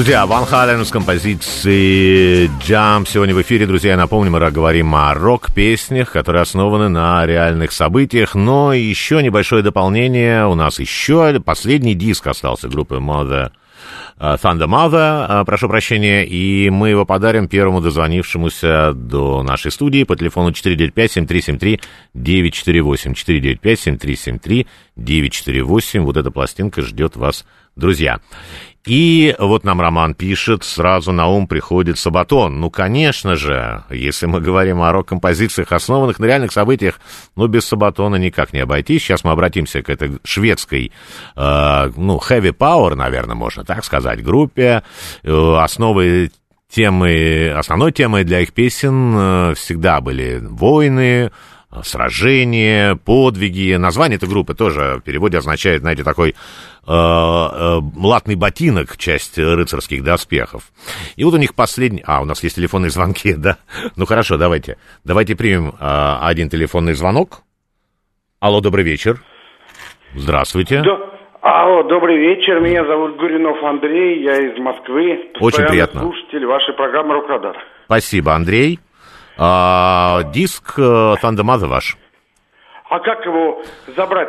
Друзья, Ван Хален с композицией Jump сегодня в эфире. Друзья, я напомню, мы говорим о рок-песнях, которые основаны на реальных событиях. Но еще небольшое дополнение. У нас еще последний диск остался группы Thunder Mother, прошу прощения, и мы его подарим первому дозвонившемуся до нашей студии по телефону 495-7373-948. 495-7373-948. Вот эта пластинка ждет вас, друзья. И вот нам Роман пишет, сразу на ум приходит Сабатон. Ну, конечно же, если мы говорим о рок-композициях, основанных на реальных событиях, ну, без Сабатона никак не обойтись. Сейчас мы обратимся к этой шведской, heavy power, наверное, можно так сказать, группе. Основной темой для их песен всегда были войны, сражения, подвиги. Название этой группы тоже в переводе означает, знаете, такой латный ботинок, часть рыцарских доспехов. И вот у них последний... у нас есть телефонные звонки, да? Ну, хорошо, давайте примем один телефонный звонок. Алло, добрый вечер. Здравствуйте. Алло, добрый вечер. Меня зовут Гуринов Андрей, я из Москвы. Очень приятно. Слушатель вашей программы «Рок-Радар». Спасибо, Андрей. Диск Thunder Mother ваш. А как его забрать?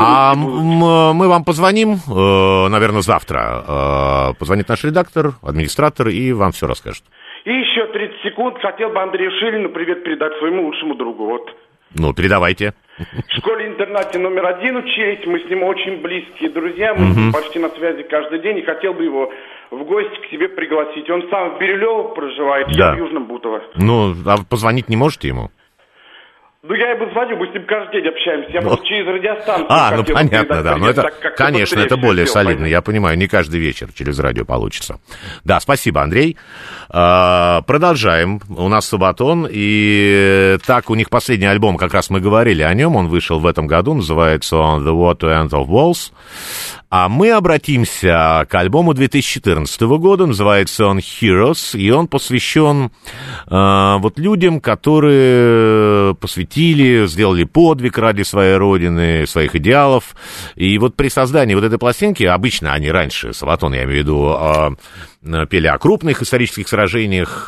Мы вам позвоним, наверное, завтра. Позвонит наш редактор, администратор, и вам все расскажет. И еще 30 секунд. Хотел бы Андрею Шилину привет передать своему лучшему другу. Вот. Ну, передавайте. В школе-интернате номер 1 учились. Мы с ним очень близкие друзья. Мы с ним почти на связи каждый день. И хотел бы его в гости к себе пригласить. Он сам в Бирюлево проживает, я в Южном Бутово. Ну, а позвонить не можете ему? Ну, я ему звоню, мы с ним каждый день общаемся. Я просто через радиостанцию. Ну понятно, да. Но это, конечно, это более солидно. Я понимаю, не каждый вечер через радио получится. Да, спасибо, Андрей. Продолжаем. У нас Сабатон. И так, у них последний альбом, как раз мы говорили о нем. Он вышел в этом году, называется он The War to End of Walls. А мы обратимся к альбому 2014 года, называется он Heroes, и он посвящен вот людям, которые сделали подвиг ради своей родины, своих идеалов. И вот при создании вот этой пластинки, обычно они раньше, Сабатон, я имею в виду, пели о крупных исторических сражениях,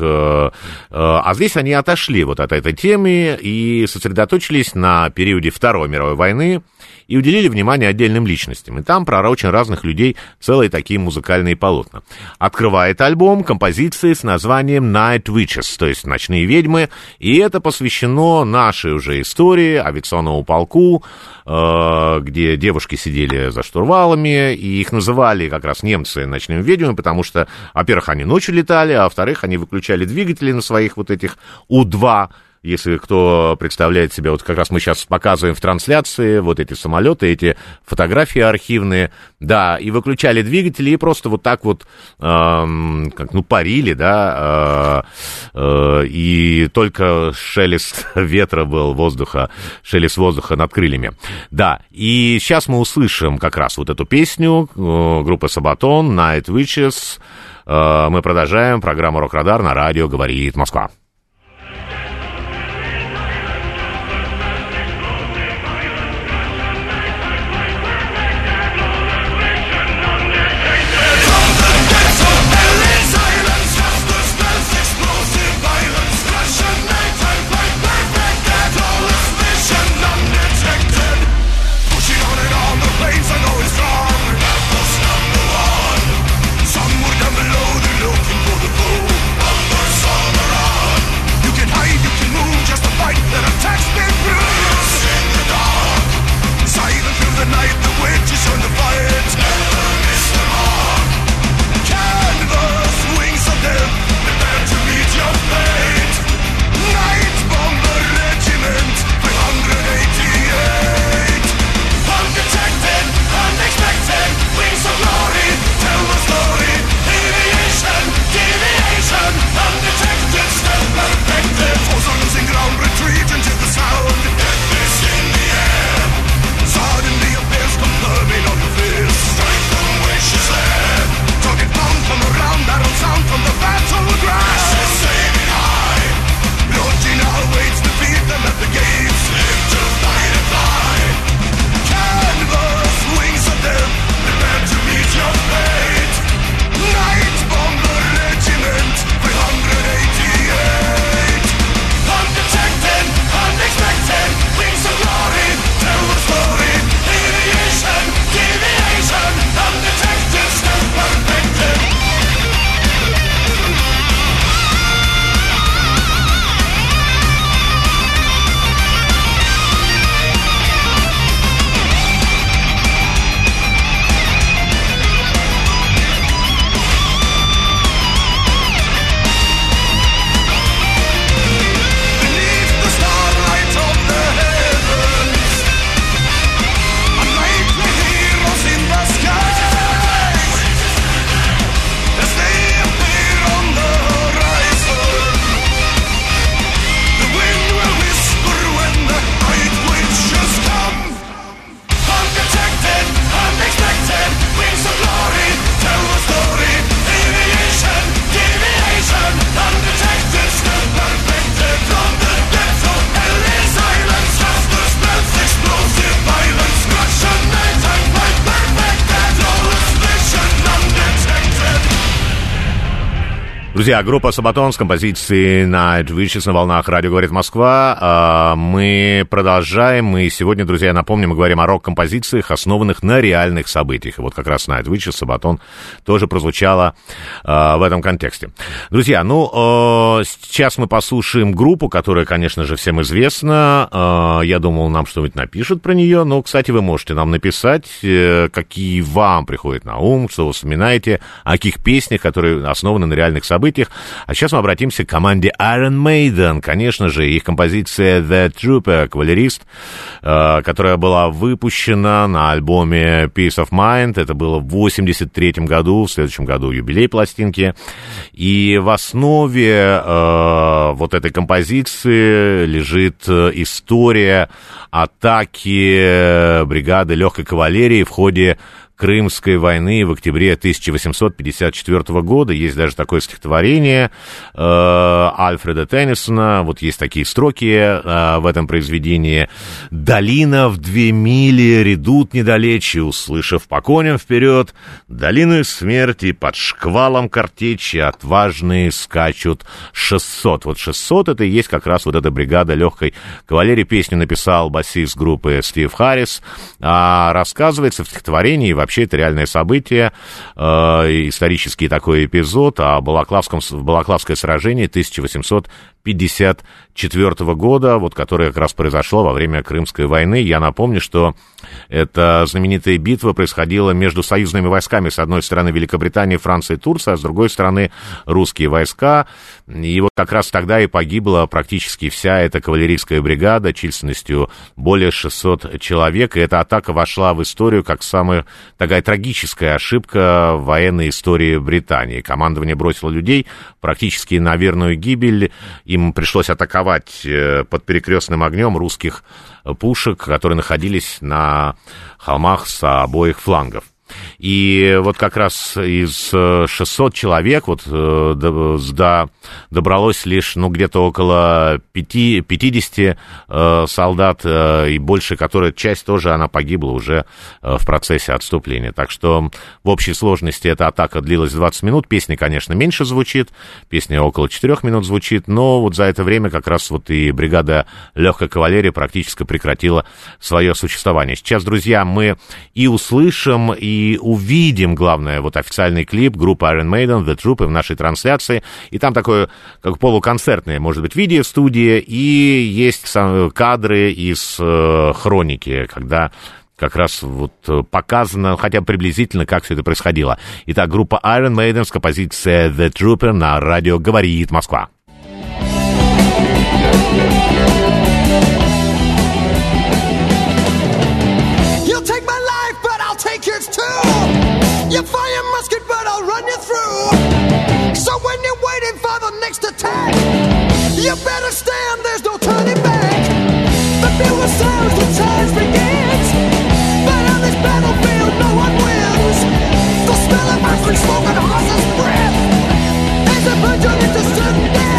а здесь они отошли вот от этой темы и сосредоточились на периоде Второй мировой войны и уделили внимание отдельным личностям. И там про очень разных людей целые такие музыкальные полотна. Открывает альбом композиции с названием Night Witches, то есть «Ночные ведьмы», и это посвящено нашей уже истории, авиационному полку, где девушки сидели за штурвалами, и их называли как раз немцы ночными ведьмами, потому что, во-первых, они ночью летали, а во-вторых, они выключали двигатели на своих вот этих У-2, если кто представляет себе, вот как раз мы сейчас показываем в трансляции вот эти самолеты, эти фотографии архивные, да, и выключали двигатели и просто вот так вот, парили, да, и только шелест ветра был, шелест воздуха над крыльями. Да, и сейчас мы услышим как раз вот эту песню группы Сабатон, Night Witches. Мы продолжаем программу «Рок-Радар» на радио «Говорит Москва». Somewhere down below, they're looking for the gold. Others all around. Друзья, группа Sabaton с композицией Night Witches на волнах радио «Говорит Москва». Мы продолжаем. Мы сегодня, друзья, напомню, мы говорим о рок-композициях, основанных на реальных событиях. И вот как раз Night Witches, Sabaton тоже прозвучало в этом контексте. Друзья, сейчас мы послушаем группу, которая, конечно же, всем известна. Я думал, нам что-нибудь напишут про нее. Но, кстати, вы можете нам написать, какие вам приходят на ум, что вы вспоминаете, о каких песнях, которые основаны на реальных событиях. А сейчас мы обратимся к команде Iron Maiden. Конечно же, их композиция The Trooper, кавалерист, которая была выпущена на альбоме Peace of Mind. Это было в 1983 году, в следующем году юбилей пластинки. И в основе вот этой композиции лежит история атаки бригады легкой кавалерии в ходе Крымской войны в октябре 1854 года. Есть даже такое стихотворение Альфреда Теннисона. Вот есть такие строки в этом произведении. «Долина в 2 мили редут недалече, услышав по коням вперед, долину смерти под шквалом картечи отважные скачут 600». Вот 600 это и есть как раз вот эта бригада легкой кавалерии. Песню написал басист группы Стив Харрис. Рассказывается в стихотворении, вообще это реальное событие, исторический такой эпизод о Балаклавское сражение 1854 года, вот, которое как раз произошло во время Крымской войны. Я напомню, что эта знаменитая битва происходила между союзными войсками, с одной стороны Великобритания, Франция и Турция, а с другой стороны русские войска. И вот как раз тогда и погибла практически вся эта кавалерийская бригада численностью более 600 человек. И эта атака вошла в историю как самая такая трагическая ошибка в военной истории Британии. Командование бросило людей практически на верную гибель. Им пришлось атаковать под перекрестным огнем русских пушек, которые находились на холмах с обоих флангов. И вот как раз из 600 человек вот добралось лишь, где-то около 50 солдат, и больше, которая часть тоже, она погибла уже в процессе отступления. Так что в общей сложности эта атака длилась 20 минут. Песня, конечно, меньше звучит, песня около 4 минут звучит, но вот за это время как раз вот и бригада легкой кавалерии практически прекратила свое существование. Сейчас, друзья, мы и услышим, и увидим, главное, вот официальный клип группы Iron Maiden, The Trooper в нашей трансляции. И там такое, как полуконцертное, может быть, видео в студии, и есть кадры из хроники, когда как раз вот показано, хотя бы приблизительно, как все это происходило. Итак, группа Iron Maiden с композицией The Trooper на радио «Говорит Москва». You fire musket, but I'll run you through. So when you're waiting for the next attack, you better stand, there's no turning back. The bugle sounds, the charge begins. But on this battlefield, no one wins. The smell of ice smoke and horse's breath as a burn you into sudden death.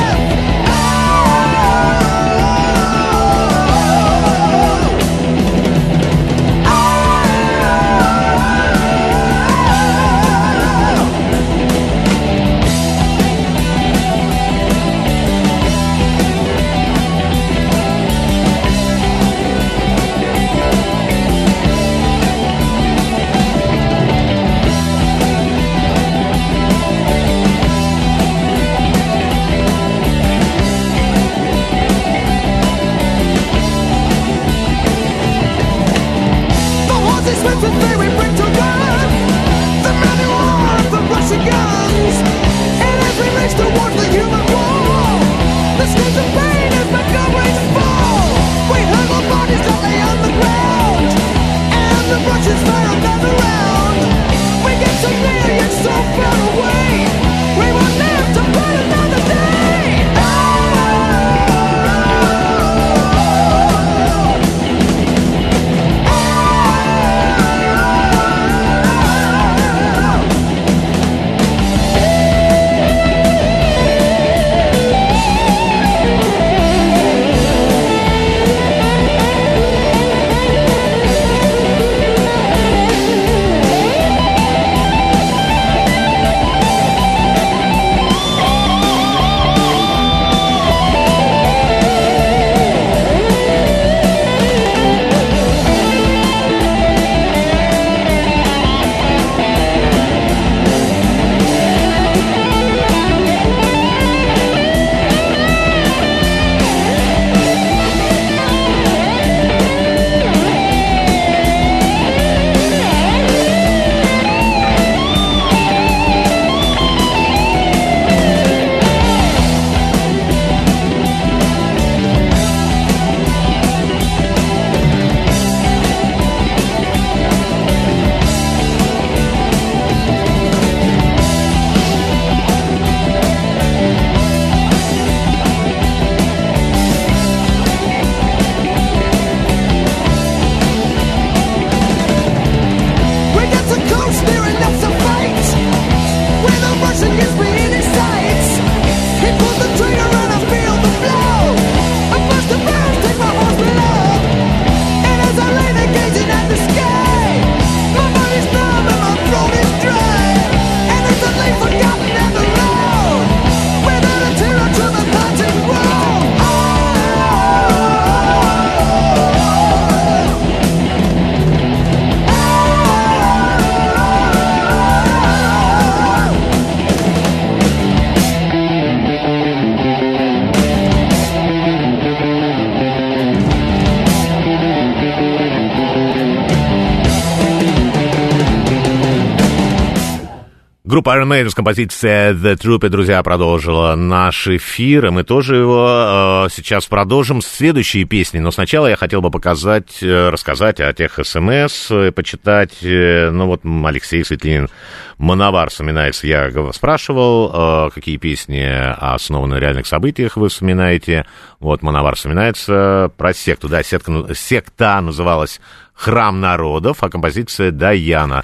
Группа Iron Maiden с композицией The Trooper, друзья, продолжила наш эфир, и мы тоже его сейчас продолжим с следующей песней. Но сначала я хотел бы рассказать о тех СМС, почитать. Ну вот Алексей Светлинин, Мановар вспоминается. Я спрашивал, какие песни, основаны на реальных событиях, вы вспоминаете. Вот Мановар вспоминается про секту. Да, секта называлась «Храм народов», а композиция «Даяна».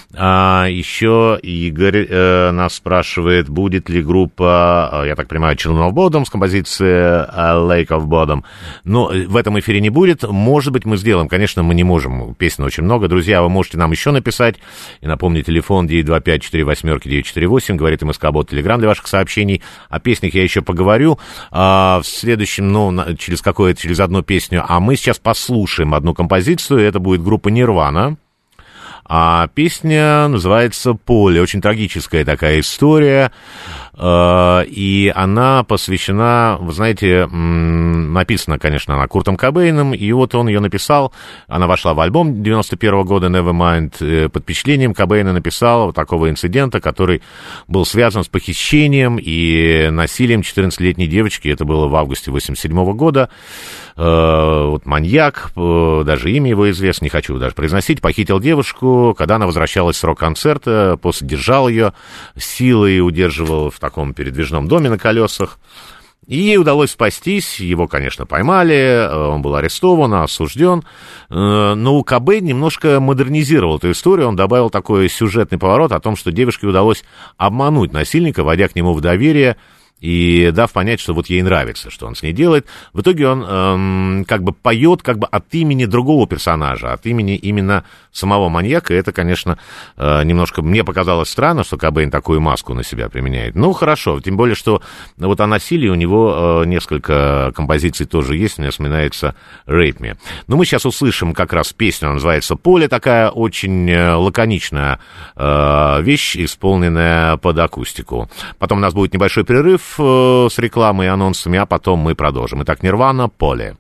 Еще Игорь нас спрашивает, будет ли группа, я так понимаю, Children of Bodom с композицией Lake of Bodom. Но в этом эфире не будет. Может быть, мы сделаем. Конечно, мы не можем. Песен очень много. Друзья, вы можете нам еще написать. И напомню, телефон 925-48-948. Говорит МСК-бот Телеграм для ваших сообщений. О песнях я еще поговорю. В следующем, через одну песню. А мы сейчас послушаем одну композицию. Это будет группа Nirvana. А песня называется «Поле». Очень трагическая такая история. И она посвящена, вы знаете, написана, конечно, она Куртом Кобейном, и вот он ее написал, она вошла в альбом 91 года Nevermind, под впечатлением Кобейна написал вот такого инцидента, который был связан с похищением и насилием 14-летней девочки, это было в августе 87 года. Вот маньяк, даже имя его известно, не хочу даже произносить, похитил девушку, когда она возвращалась с рок-концерта, после держал ее силой, удерживал в таком передвижном доме на колесах. И ей удалось спастись, его, конечно, поймали, он был арестован, осужден. Но Кобейн немножко модернизировал эту историю, он добавил такой сюжетный поворот о том, что девушке удалось обмануть насильника, войдя к нему в доверие, и дав понять, что вот ей нравится, что он с ней делает. В итоге он как бы поет как бы от имени другого персонажа, от имени именно самого маньяка. И это, конечно, немножко мне показалось странно, что Кобейн такую маску на себя применяет. Ну, хорошо, тем более, что вот о насилии у него несколько композиций тоже есть. Мне вспоминается «Rape Me». Но мы сейчас услышим как раз песню, она называется «Поле», такая очень лаконичная вещь, исполненная под акустику. Потом у нас будет небольшой перерыв с рекламой и анонсами, а потом мы продолжим. Итак, Nirvana, «Поле».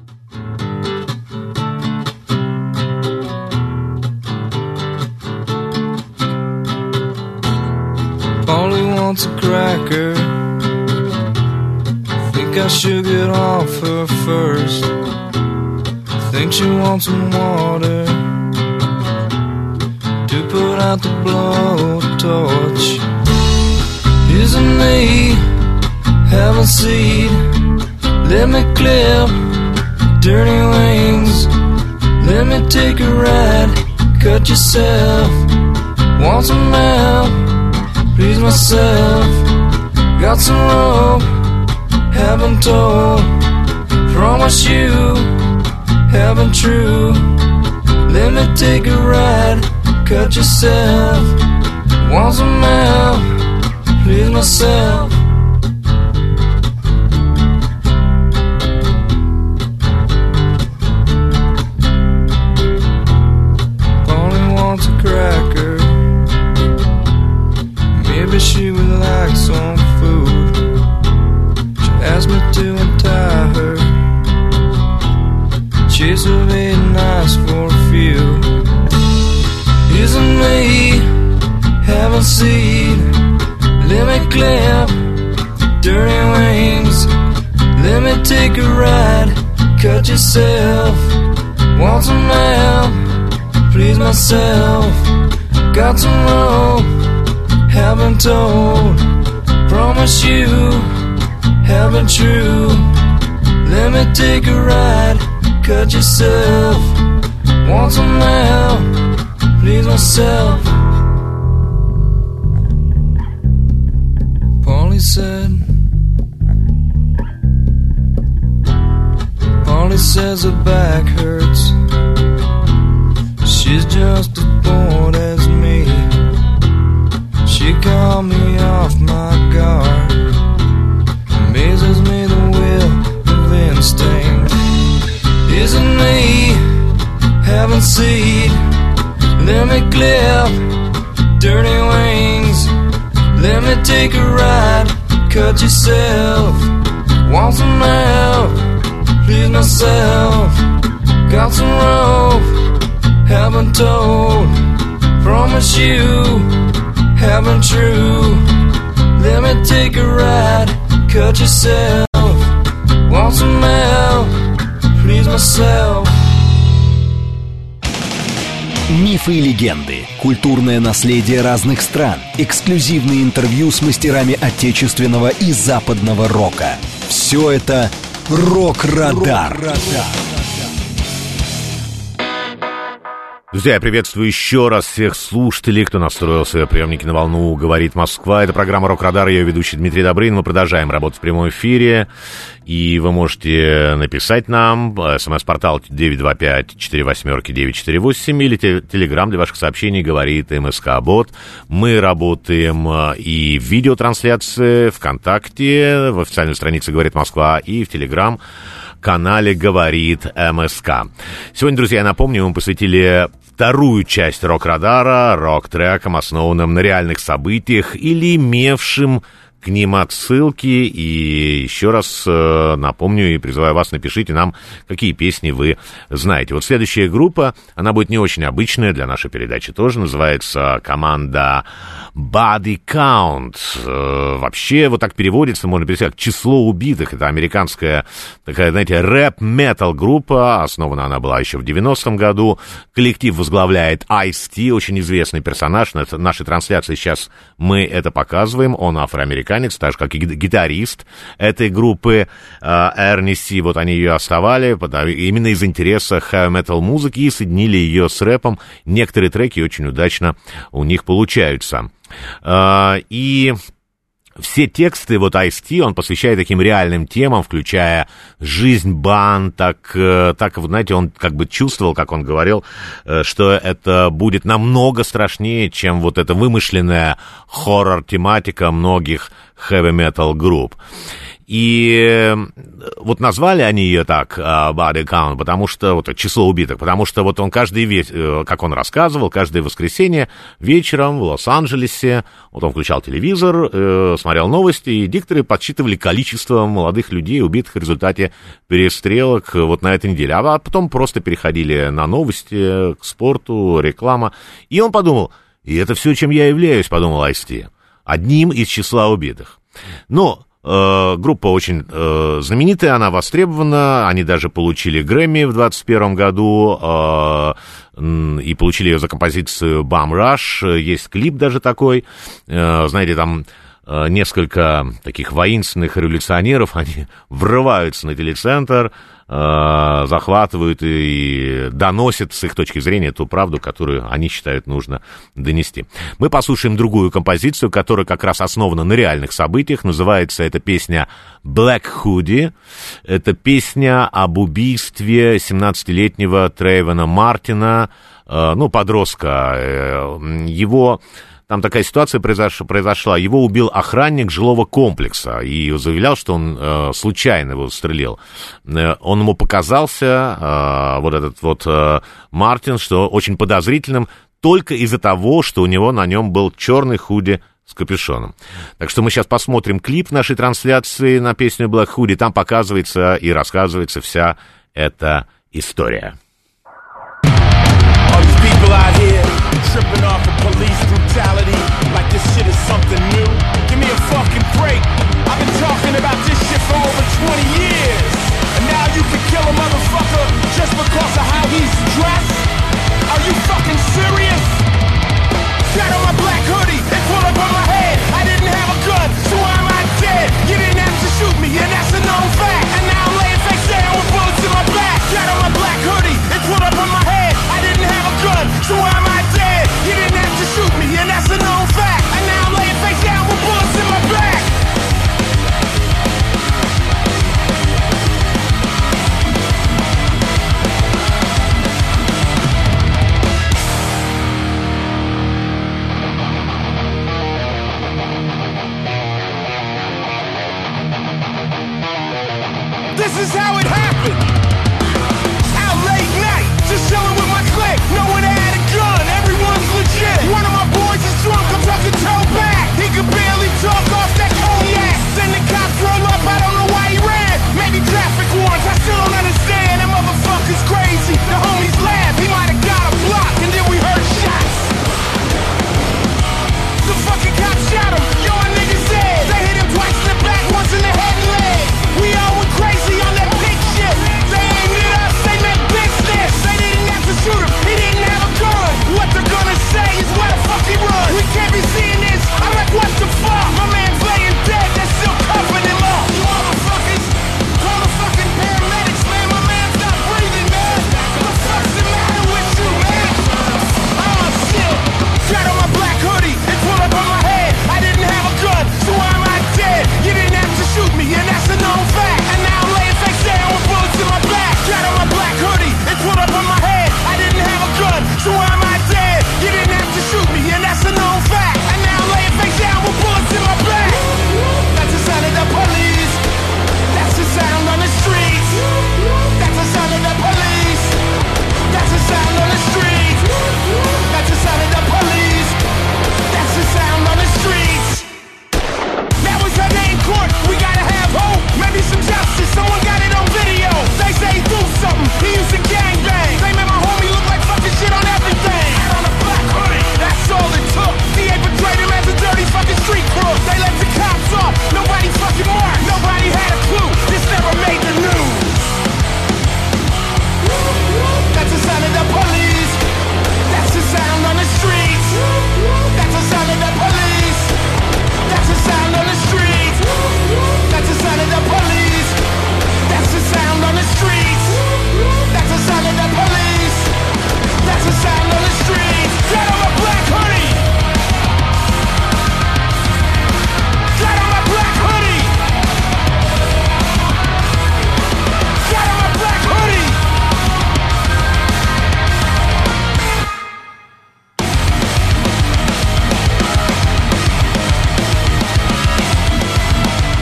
Polly wants a cracker. Think I should get off her first. Think she wants some water to put out the blowtorch. Isn't me have a seat? Let me clip dirty wings. Let me take a ride. Cut yourself. Want some help? Please myself. Got some rope. Haven't told. Promise you. Haven't true. Let me take a ride. Cut yourself. Want some help? Please myself. Polly wants a cracker. Maybe she would like some food. She asked me to untie her. Chase of 8 nights for a few. Isn't me haven't seen. Let me clip dirty wings. Let me take a ride. Cut yourself. Want some help? Please myself. Got some rope. Haven't told. Promise you. Haven't true. Let me take a ride. Cut yourself. Want some help? Please myself. Polly says her back hurts. She's just as bored as me. She called me off my guard. Amazes me the will of instinct. Isn't me haven't seen. Let me clip dirty wings. Let me take a ride. Cut yourself. Want some help? Please myself. Got some rope. Haven't told. Promise you. haven't true. Let me take a ride, cut yourself. Want some help, please myself. Мифы и легенды, культурное наследие разных стран, эксклюзивные интервью с мастерами отечественного и западного рока. Все это «Рок-Радар». Друзья, я приветствую еще раз всех слушателей, кто настроил свои приемники на волну «Говорит Москва». Это программа «Рок-Радар», ее ведущий Дмитрий Добрынин. Мы продолжаем работать в прямом эфире, и вы можете написать нам смс-портал 925-48-948 или телеграм для ваших сообщений «Говорит МСК-бот». Мы работаем и в видеотрансляции ВКонтакте, в официальной странице «Говорит Москва» и в телеграм канале «Говорит МСК». Сегодня, друзья, я напомню, мы посвятили вторую часть «Рок-Радара» рок-трекам, основанным на реальных событиях или имевшим к ним отсылки. И еще раз напомню и призываю вас, напишите нам, какие песни вы знаете. Вот следующая группа, она будет не очень обычная для нашей передачи тоже, называется команда Body Count. Вообще, вот так переводится, можно перевести как «число убитых». Это американская такая, знаете, рэп-метал группа. Основана она была еще в 90-м году. Коллектив возглавляет Ice-T, очень известный персонаж. На нашей трансляции сейчас мы это показываем. Он афроамериканец, так же, как и гитарист этой группы Эрни Си. Вот они ее оставали именно из интереса хэви-метал музыки и соединили ее с рэпом. Некоторые треки очень удачно у них получаются. И все тексты, вот Ice-T, он посвящает таким реальным темам, включая жизнь банд, так, вы знаете, он как бы чувствовал, как он говорил, что это будет намного страшнее, чем вот эта вымышленная хоррор-тематика многих хэви-метал групп. И вот назвали они ее так, Body Count, потому что, вот число убитых, потому что вот он как он рассказывал, каждое воскресенье вечером в Лос-Анджелесе, вот он включал телевизор, смотрел новости, и дикторы подсчитывали количество молодых людей, убитых в результате перестрелок вот на этой неделе. А потом просто переходили на новости, к спорту, реклама. И он подумал, и это все, чем я являюсь, подумал Ice-T, одним из числа убитых. Но группа очень знаменитая, она востребована, они даже получили Грэмми в 2021 году и получили ее за композицию Bum Rush, есть клип даже такой, знаете, там несколько таких воинственных революционеров, они врываются на телецентр, захватывают и доносят с их точки зрения ту правду, которую они считают нужно донести. Мы послушаем другую композицию, которая как раз основана на реальных событиях. Называется эта песня «Black Hoodie». Это песня об убийстве 17-летнего Трейвона Мартина, подростка. Там такая ситуация произошла. Его убил охранник жилого комплекса и заявлял, что он случайно его застрелил. Он ему показался, вот этот вот Мартин, что очень подозрительным только из-за того, что у него на нем был черный худи с капюшоном. Так что мы сейчас посмотрим клип нашей трансляции на песню Black Hoodie. Там показывается и рассказывается вся эта история. Tripping off of police brutality like this shit is something new. Give me a fucking break. I've been talking about this shit for over 20 years. And now you can kill a motherfucker just because of how he's dressed? Are you fucking serious? Got on my black hoodie and pull up on my head. I didn't have a gun, so why am I dead? You didn't have to shoot me, and that's a known fact. And now I'm laying face down with bullets in my back. Got on my black hoodie and pull up on my head. I didn't have a gun, so why am I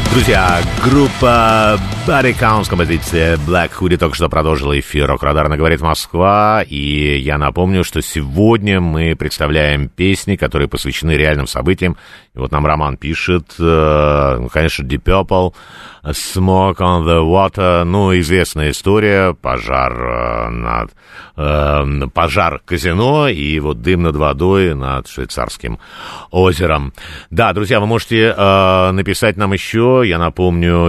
Друзья, группа Body Count с композицией Black Hoodie только что продолжила эфир «Рок-Радарно говорит Москва». И я напомню, что сегодня мы представляем песни, которые посвящены реальным событиям. И вот нам Роман пишет, конечно, Deep Purple, Smoke on the Water, ну, известная история, пожар казино и вот дым над водой над швейцарским озером. Да, друзья, вы можете написать нам еще, я напомню,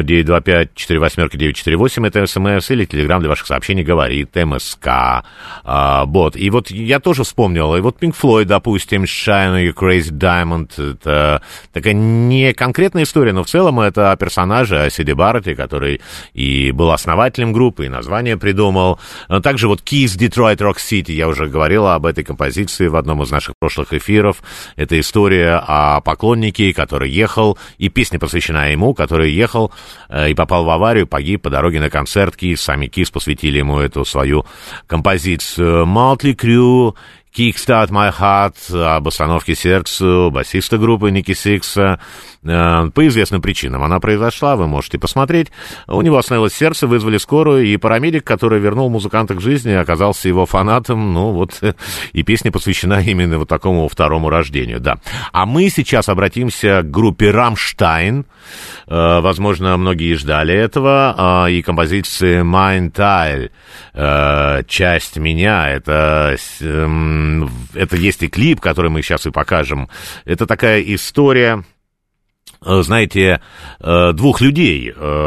925-48-948, это СМС, или Телеграм для ваших сообщений говорит МСК, бот. И вот я тоже вспомнил, и вот Pink Floyd, допустим, Shine on You Crazy Diamond, это такая не конкретная история, но в целом это о персонаже, о Сиди Барретте, который и был основателем группы, и название придумал. Также вот Kiss Detroit Rock City, я уже говорил об этой композиции в одном из наших прошлых эфиров. Это история о поклоннике, который ехал, и песня посвящена ему, который ехал и попал в аварию, погиб по дороге на концерт Kiss. Сами Kiss посвятили ему эту свою композицию. Motley Crue, Kickstart My Heart, об остановке сердца басиста группы Ники Сикса. По известным причинам она произошла, вы можете посмотреть. У него остановилось сердце, вызвали скорую, и парамедик, который вернул музыканта к жизни, оказался его фанатом. Ну вот, и песня посвящена именно вот такому второму рождению, да. А мы сейчас обратимся к группе «Рамштайн». Возможно, многие ждали этого. И композиции «Mein Teil», «Часть меня», это есть и клип, который мы сейчас и покажем. Это такая история, знаете, двух людей.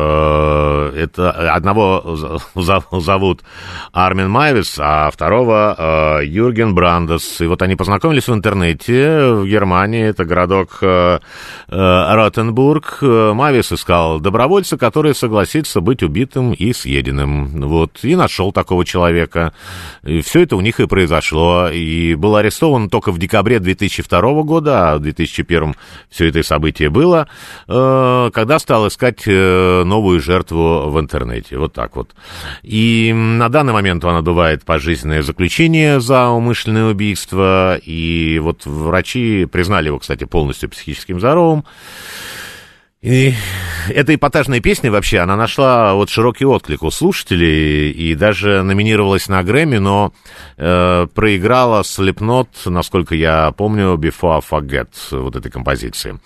Это одного зовут Армин Майвис, а второго Юрген Брандес. И вот они познакомились в интернете в Германии. Это городок Ротенбург. Майвис искал добровольца, который согласится быть убитым и съеденным. Вот. И нашел такого человека. И все это у них и произошло. И был арестован только в декабре 2002 года, а в 2001 все это событие было, когда стал искать новую жертву в интернете. Вот так вот. И на данный момент он отбывает пожизненное заключение за умышленное убийство. И вот врачи признали его, кстати, полностью психически здоровым. И эта эпатажная песня вообще, она нашла вот широкий отклик у слушателей и даже номинировалась на Грэмми, но проиграла Slipknot, насколько я помню, Before I Forget, вот этой композиции.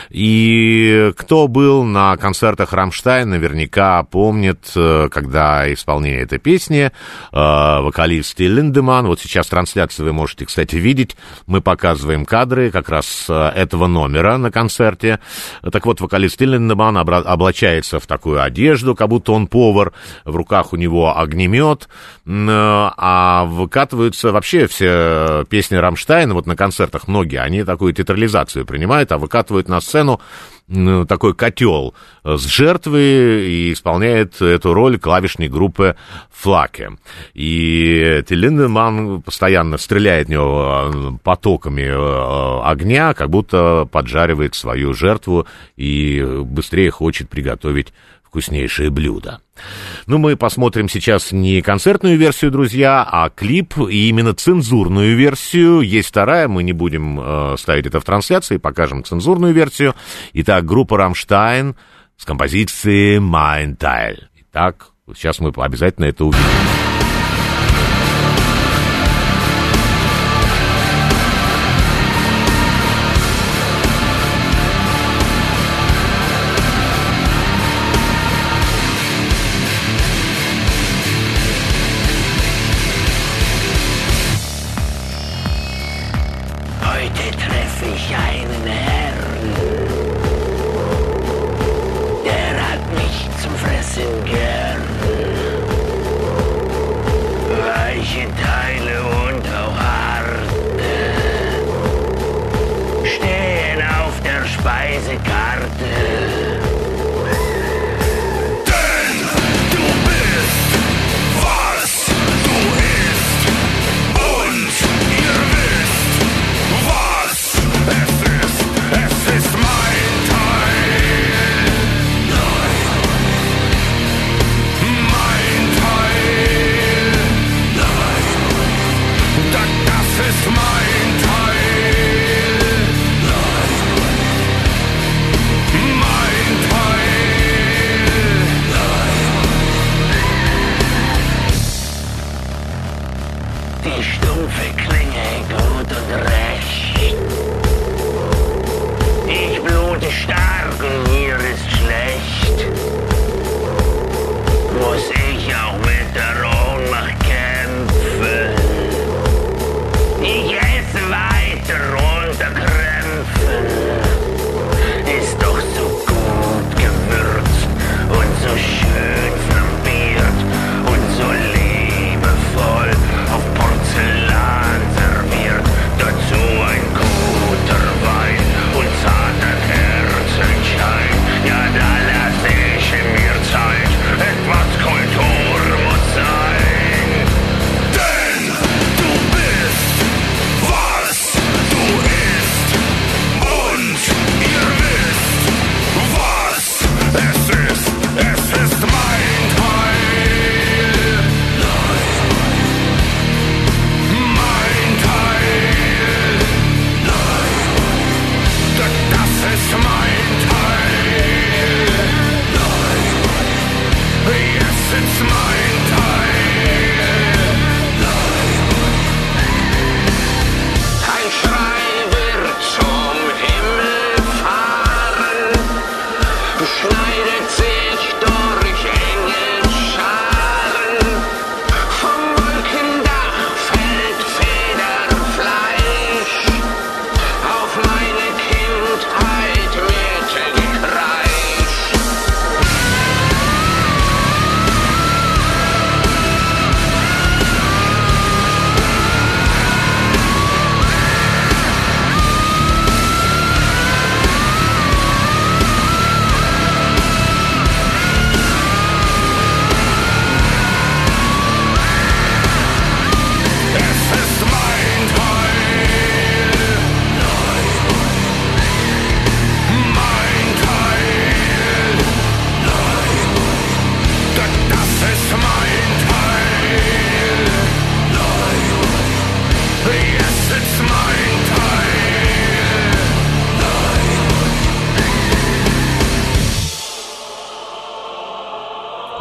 И кто был на концертах «Рамштайн», наверняка помнит, когда исполнение этой песни, вокалист Тиль Линдеманн, вот сейчас трансляцию вы можете, кстати, видеть, мы показываем кадры как раз этого номера на концерте. Так вот, вокалист Тиль Линдеманн облачается в такую одежду, как будто он повар, в руках у него огнемет, а выкатываются вообще все песни «Рамштайн», вот на концертах многие, они такую театрализацию принимают, а выкатывают на сцену такой котел с жертвой, и исполняет эту роль клавишник группы Флаке. И Тиль Линдеманн постоянно стреляет в него потоками огня, как будто поджаривает свою жертву и быстрее хочет приготовить вкуснейшее блюдо. Ну, мы посмотрим сейчас не концертную версию, друзья, а клип, и именно цензурную версию. Есть вторая, мы не будем ставить это в трансляции, покажем цензурную версию. Итак, группа «Рамштайн» с композицией «Mein Teil». Итак, сейчас мы обязательно это увидим.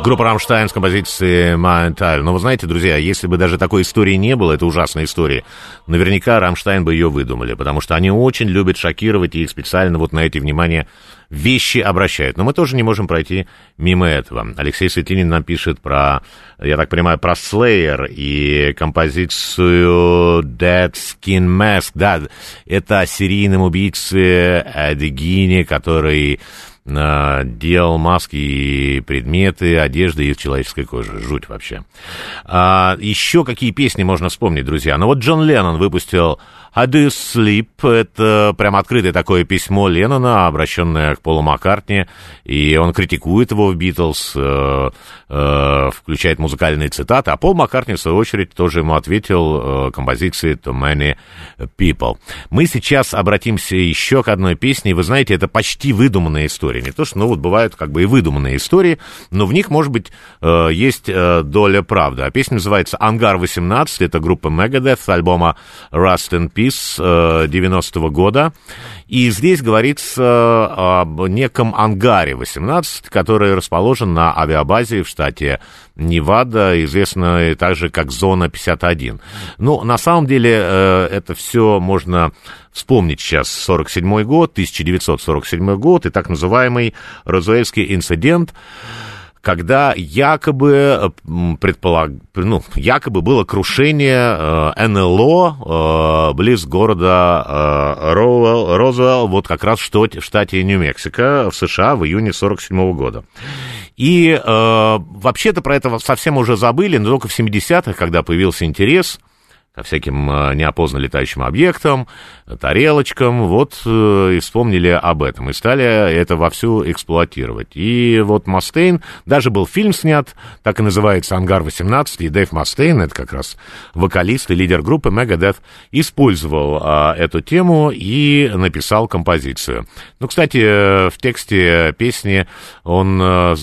Группа «Рамштайн» с композицией «Mein Teil». Но вы знаете, друзья, если бы даже такой истории не было, это ужасная история, наверняка «Рамштайн» бы ее выдумали, потому что они очень любят шокировать, и их специально вот на эти, внимание, вещи обращают. Но мы тоже не можем пройти мимо этого. Алексей Светлинин нам пишет про, я так понимаю, про Slayer и композицию Dead Skin Mask. Да, это о серийном убийце Эдди Гинни, который делал маски и предметы, одежды из человеческой кожи. Жуть вообще. Еще какие песни можно вспомнить, друзья? Ну вот Джон Леннон выпустил «How do you sleep?» Это прям открытое такое письмо Леннона, обращенное к Полу Маккартни, и он критикует его в «Битлз», включает музыкальные цитаты, а Пол Маккартни, в свою очередь, тоже ему ответил композицией «To Many People». Мы сейчас обратимся еще к одной песне, и вы знаете, это почти выдуманная история. Не то, что, ну, вот бывают как бы и выдуманные истории, но в них, может быть, есть доля правды. А песня называется «Ангар-18», это группа Megadeth с альбома «Rust in Peace» 90-го года. И здесь говорится об неком ангаре-18, который расположен на авиабазе в штате Невада, известной также как Зона 51. Ну, на самом деле, это все можно вспомнить сейчас. 1947 год, 1947 год и так называемый Розуэльский инцидент, когда якобы, якобы было крушение НЛО близ города Розуэлл, вот как раз в штате Нью-Мексико, в США, в июне 1947 года. И вообще-то про это совсем уже забыли, но только в 70-х, когда появился интерес ко всяким неопознанным летающим объектам, тарелочкам, вот и вспомнили об этом, и стали это вовсю эксплуатировать. И вот Мастейн, даже был фильм снят, так и называется «Ангар-18», и Дэйв Мастейн, это как раз вокалист и лидер группы Megadeth, использовал эту тему и написал композицию. Ну, кстати, в тексте песни он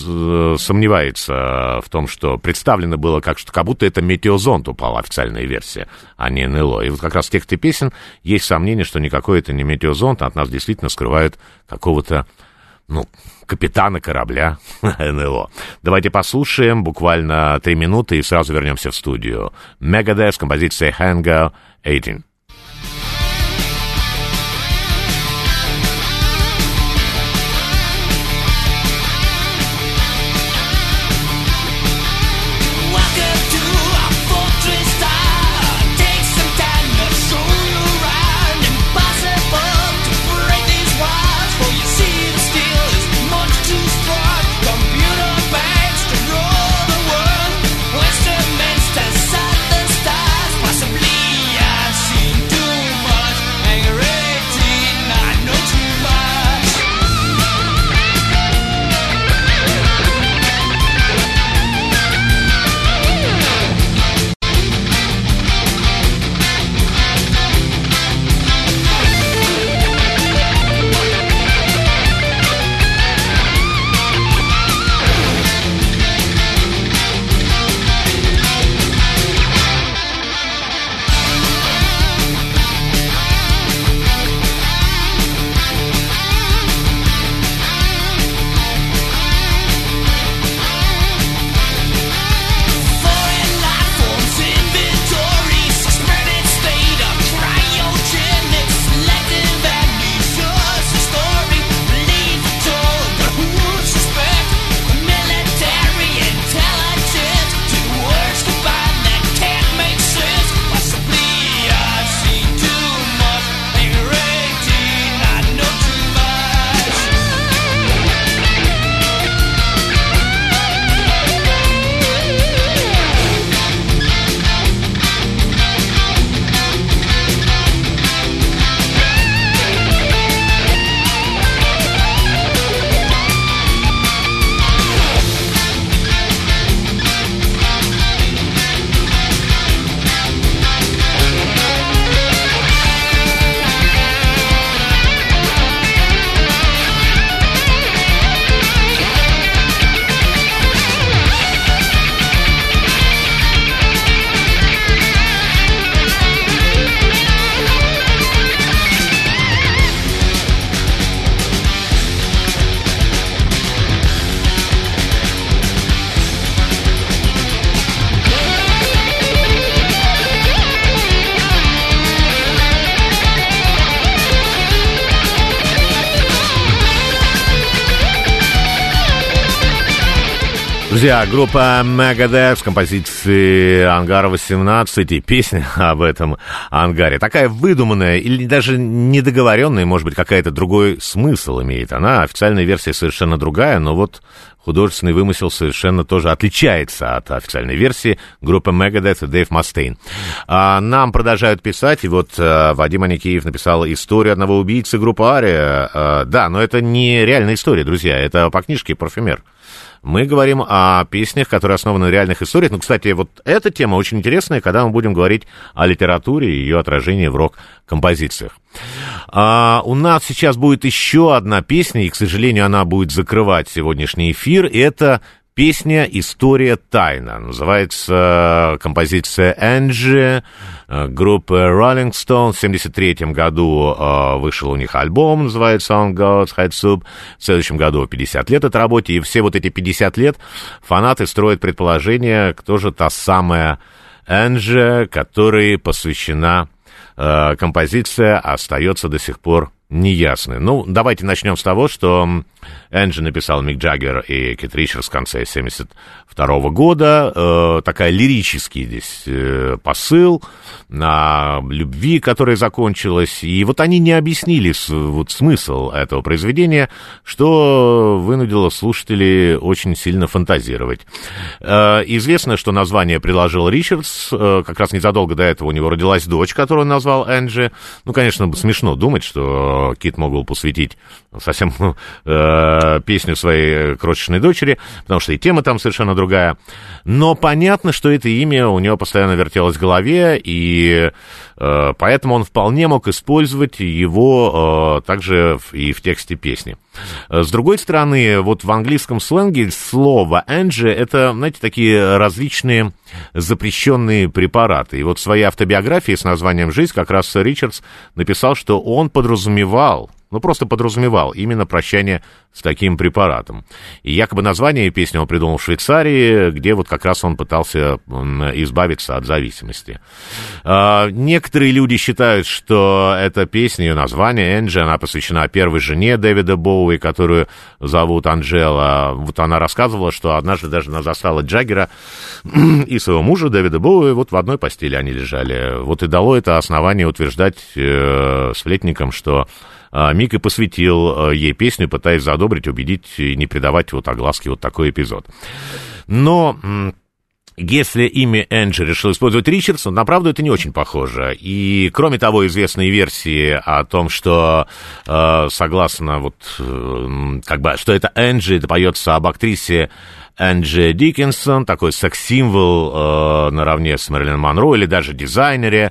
сомневается в том, что представлено было как будто это метеозонд упал, официальная версия, а не НЛО. И вот как раз в тексте песен есть сомнение, что никакой это не метеозонд, а от нас действительно скрывают какого-то, капитана корабля НЛО. Давайте послушаем буквально 3 минуты и сразу вернемся в студию. Megadeth с композицией Hangar 18. Possibly I see Друзья, группа Megadeth с композицией «Ангар-18» и песня об этом ангаре. Такая выдуманная или даже недоговоренная, может быть, какая-то другой смысл имеет она. Официальная версия совершенно другая, но вот художественный вымысел совершенно тоже отличается от официальной версии группы Megadeth и Дэйв Мастейн. Нам продолжают писать, и вот Вадим Аникеев написал историю одного убийцы группы Ария. Да, но это не реальная история, друзья, это по книжке «Парфюмер». Мы говорим о песнях, которые основаны на реальных историях. Ну, кстати, вот эта тема очень интересная, когда мы будем говорить о литературе и ее отражении в рок-композициях. У нас сейчас будет еще одна песня, и, к сожалению, она будет закрывать сегодняшний эфир. Это песня «История тайна». Называется композиция «Энджи», группы Rolling Stones. В 1973 году вышел у них альбом, называется «On God's Head Soup». В следующем году 50 лет этой работе, и все вот эти 50 лет фанаты строят предположение, кто же та самая Энджи, которой посвящена композиция, остается до сих пор неясной. Ну, давайте начнем с того, что Энджи написал Мик Джаггер и Кит Ричардс в конце 1972 года. Такая лирический здесь посыл на любви, которая закончилась. И вот они не объяснили вот смысл этого произведения, что вынудило слушателей очень сильно фантазировать. Известно, что название предложил Ричардс. Как раз незадолго до этого у него родилась дочь, которую он назвал Энджи. Ну, конечно, смешно думать, что Кит мог бы посвятить совсем песню своей крошечной дочери, потому что и тема там совершенно другая. Но понятно, что это имя у него постоянно вертелось в голове, и поэтому он вполне мог использовать его также и в тексте песни. С другой стороны, вот в английском сленге слово «энджи» — это, знаете, такие различные запрещенные препараты. И вот в своей автобиографии с названием «Жизнь» как раз Ричардс написал, что он подразумевал, просто подразумевал именно прощание с таким препаратом. И якобы название песни он придумал в Швейцарии, где вот как раз он пытался избавиться от зависимости. Некоторые люди считают, что эта песня, ее название «Энджи», она посвящена первой жене Дэвида Боуи, которую зовут Анджела. Вот она рассказывала, что однажды даже она застала Джаггера и своего мужа Дэвида Боуи, вот в одной постели они лежали. Вот и дало это основание утверждать сплетникам, что Мик и посвятил ей песню, пытаясь задобрить, убедить и не придавать вот огласке вот такой эпизод. Но если имя Энджи решил использовать Ричардс, на правду это не очень похоже. И, кроме того, известные версии о том, что, согласно вот, как бы, что это Энджи, это поется об актрисе Энджи Диккенсон, такой секс-символ наравне с Мэрилин Монро, или даже дизайнере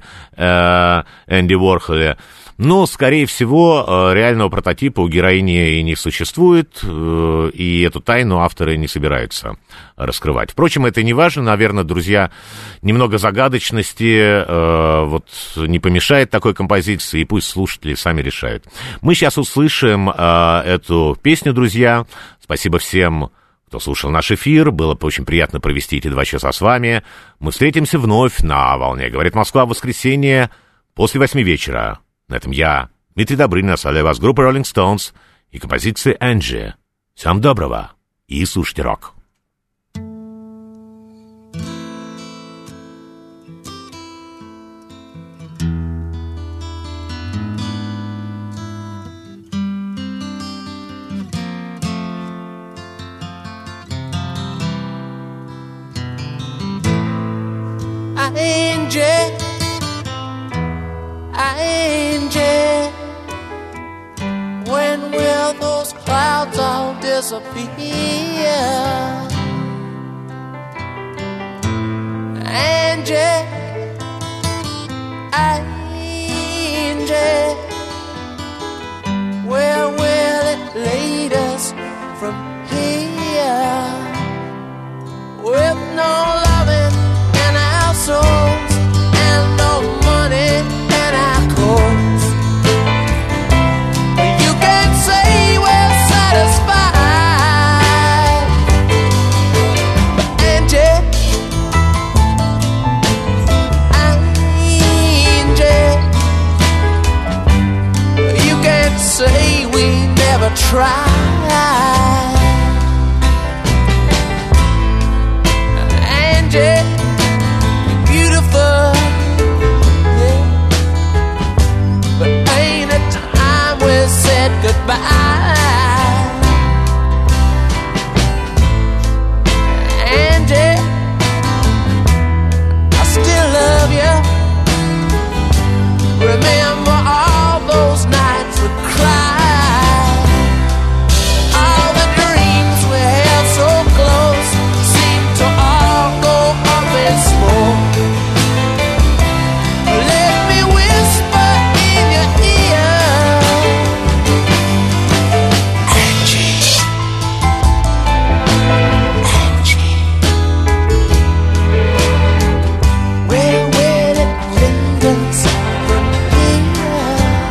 Энди Уорхоле. Но, скорее всего, реального прототипа у героини и не существует, и эту тайну авторы не собираются раскрывать. Впрочем, это не важно, наверное, друзья, немного загадочности вот не помешает такой композиции, и пусть слушатели сами решают. Мы сейчас услышим эту песню, друзья. Спасибо всем, кто слушал наш эфир. Было очень приятно провести эти 2 часа с вами. Мы встретимся вновь на «Волне говорит Москва» в воскресенье после 8 вечера. На этом я, Дмитрий Добрынин, оставляю вас с группой Rolling Stones и композицией «Энджи». Всем доброго и слушайте рок. Angie, when will those clouds all disappear? Angie, Angie, where will it lead us from here? With no loving in our souls and no money in our coats, you can say we're satisfied. Angie, Angie, you can say we never tried. Angie, beautiful, yeah. But ain't it time we said goodbye? Angie, I still love you. Remember all those nights we cried. All the dreams we held so close seem to all go up in smoke. Let me whisper in your ear, Angie, Angie. Where will it lingers from here?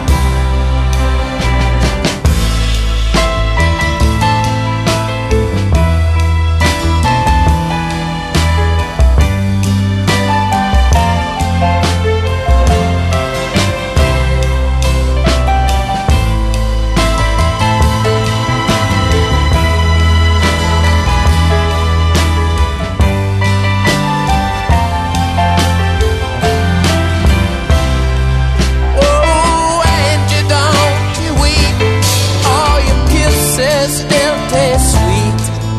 Oh, Angie, don't you weep. All your kisses still taste sweet.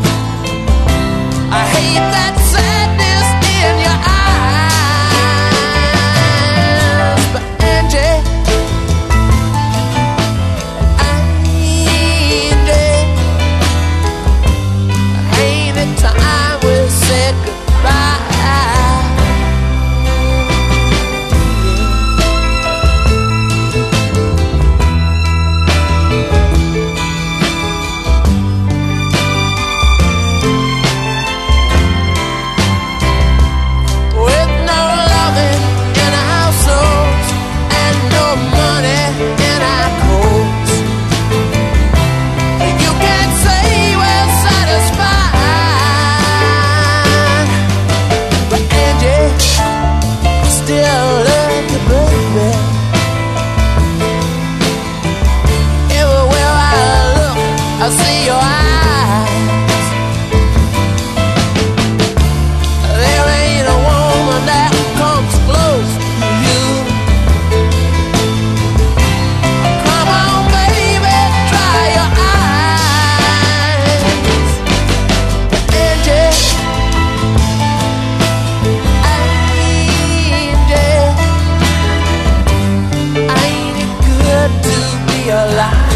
I hate that sadness in your eyes. But Angie, ain't it time we said goodbye? With no loving in our households and no money in our coats, you can't say we're satisfied. But Angie, I still love you, baby. Everywhere I look, I see your eyes. There ain't a woman that comes close to you. Come on, baby, dry your eyes. Angie, Angie, ain't it good to be alive?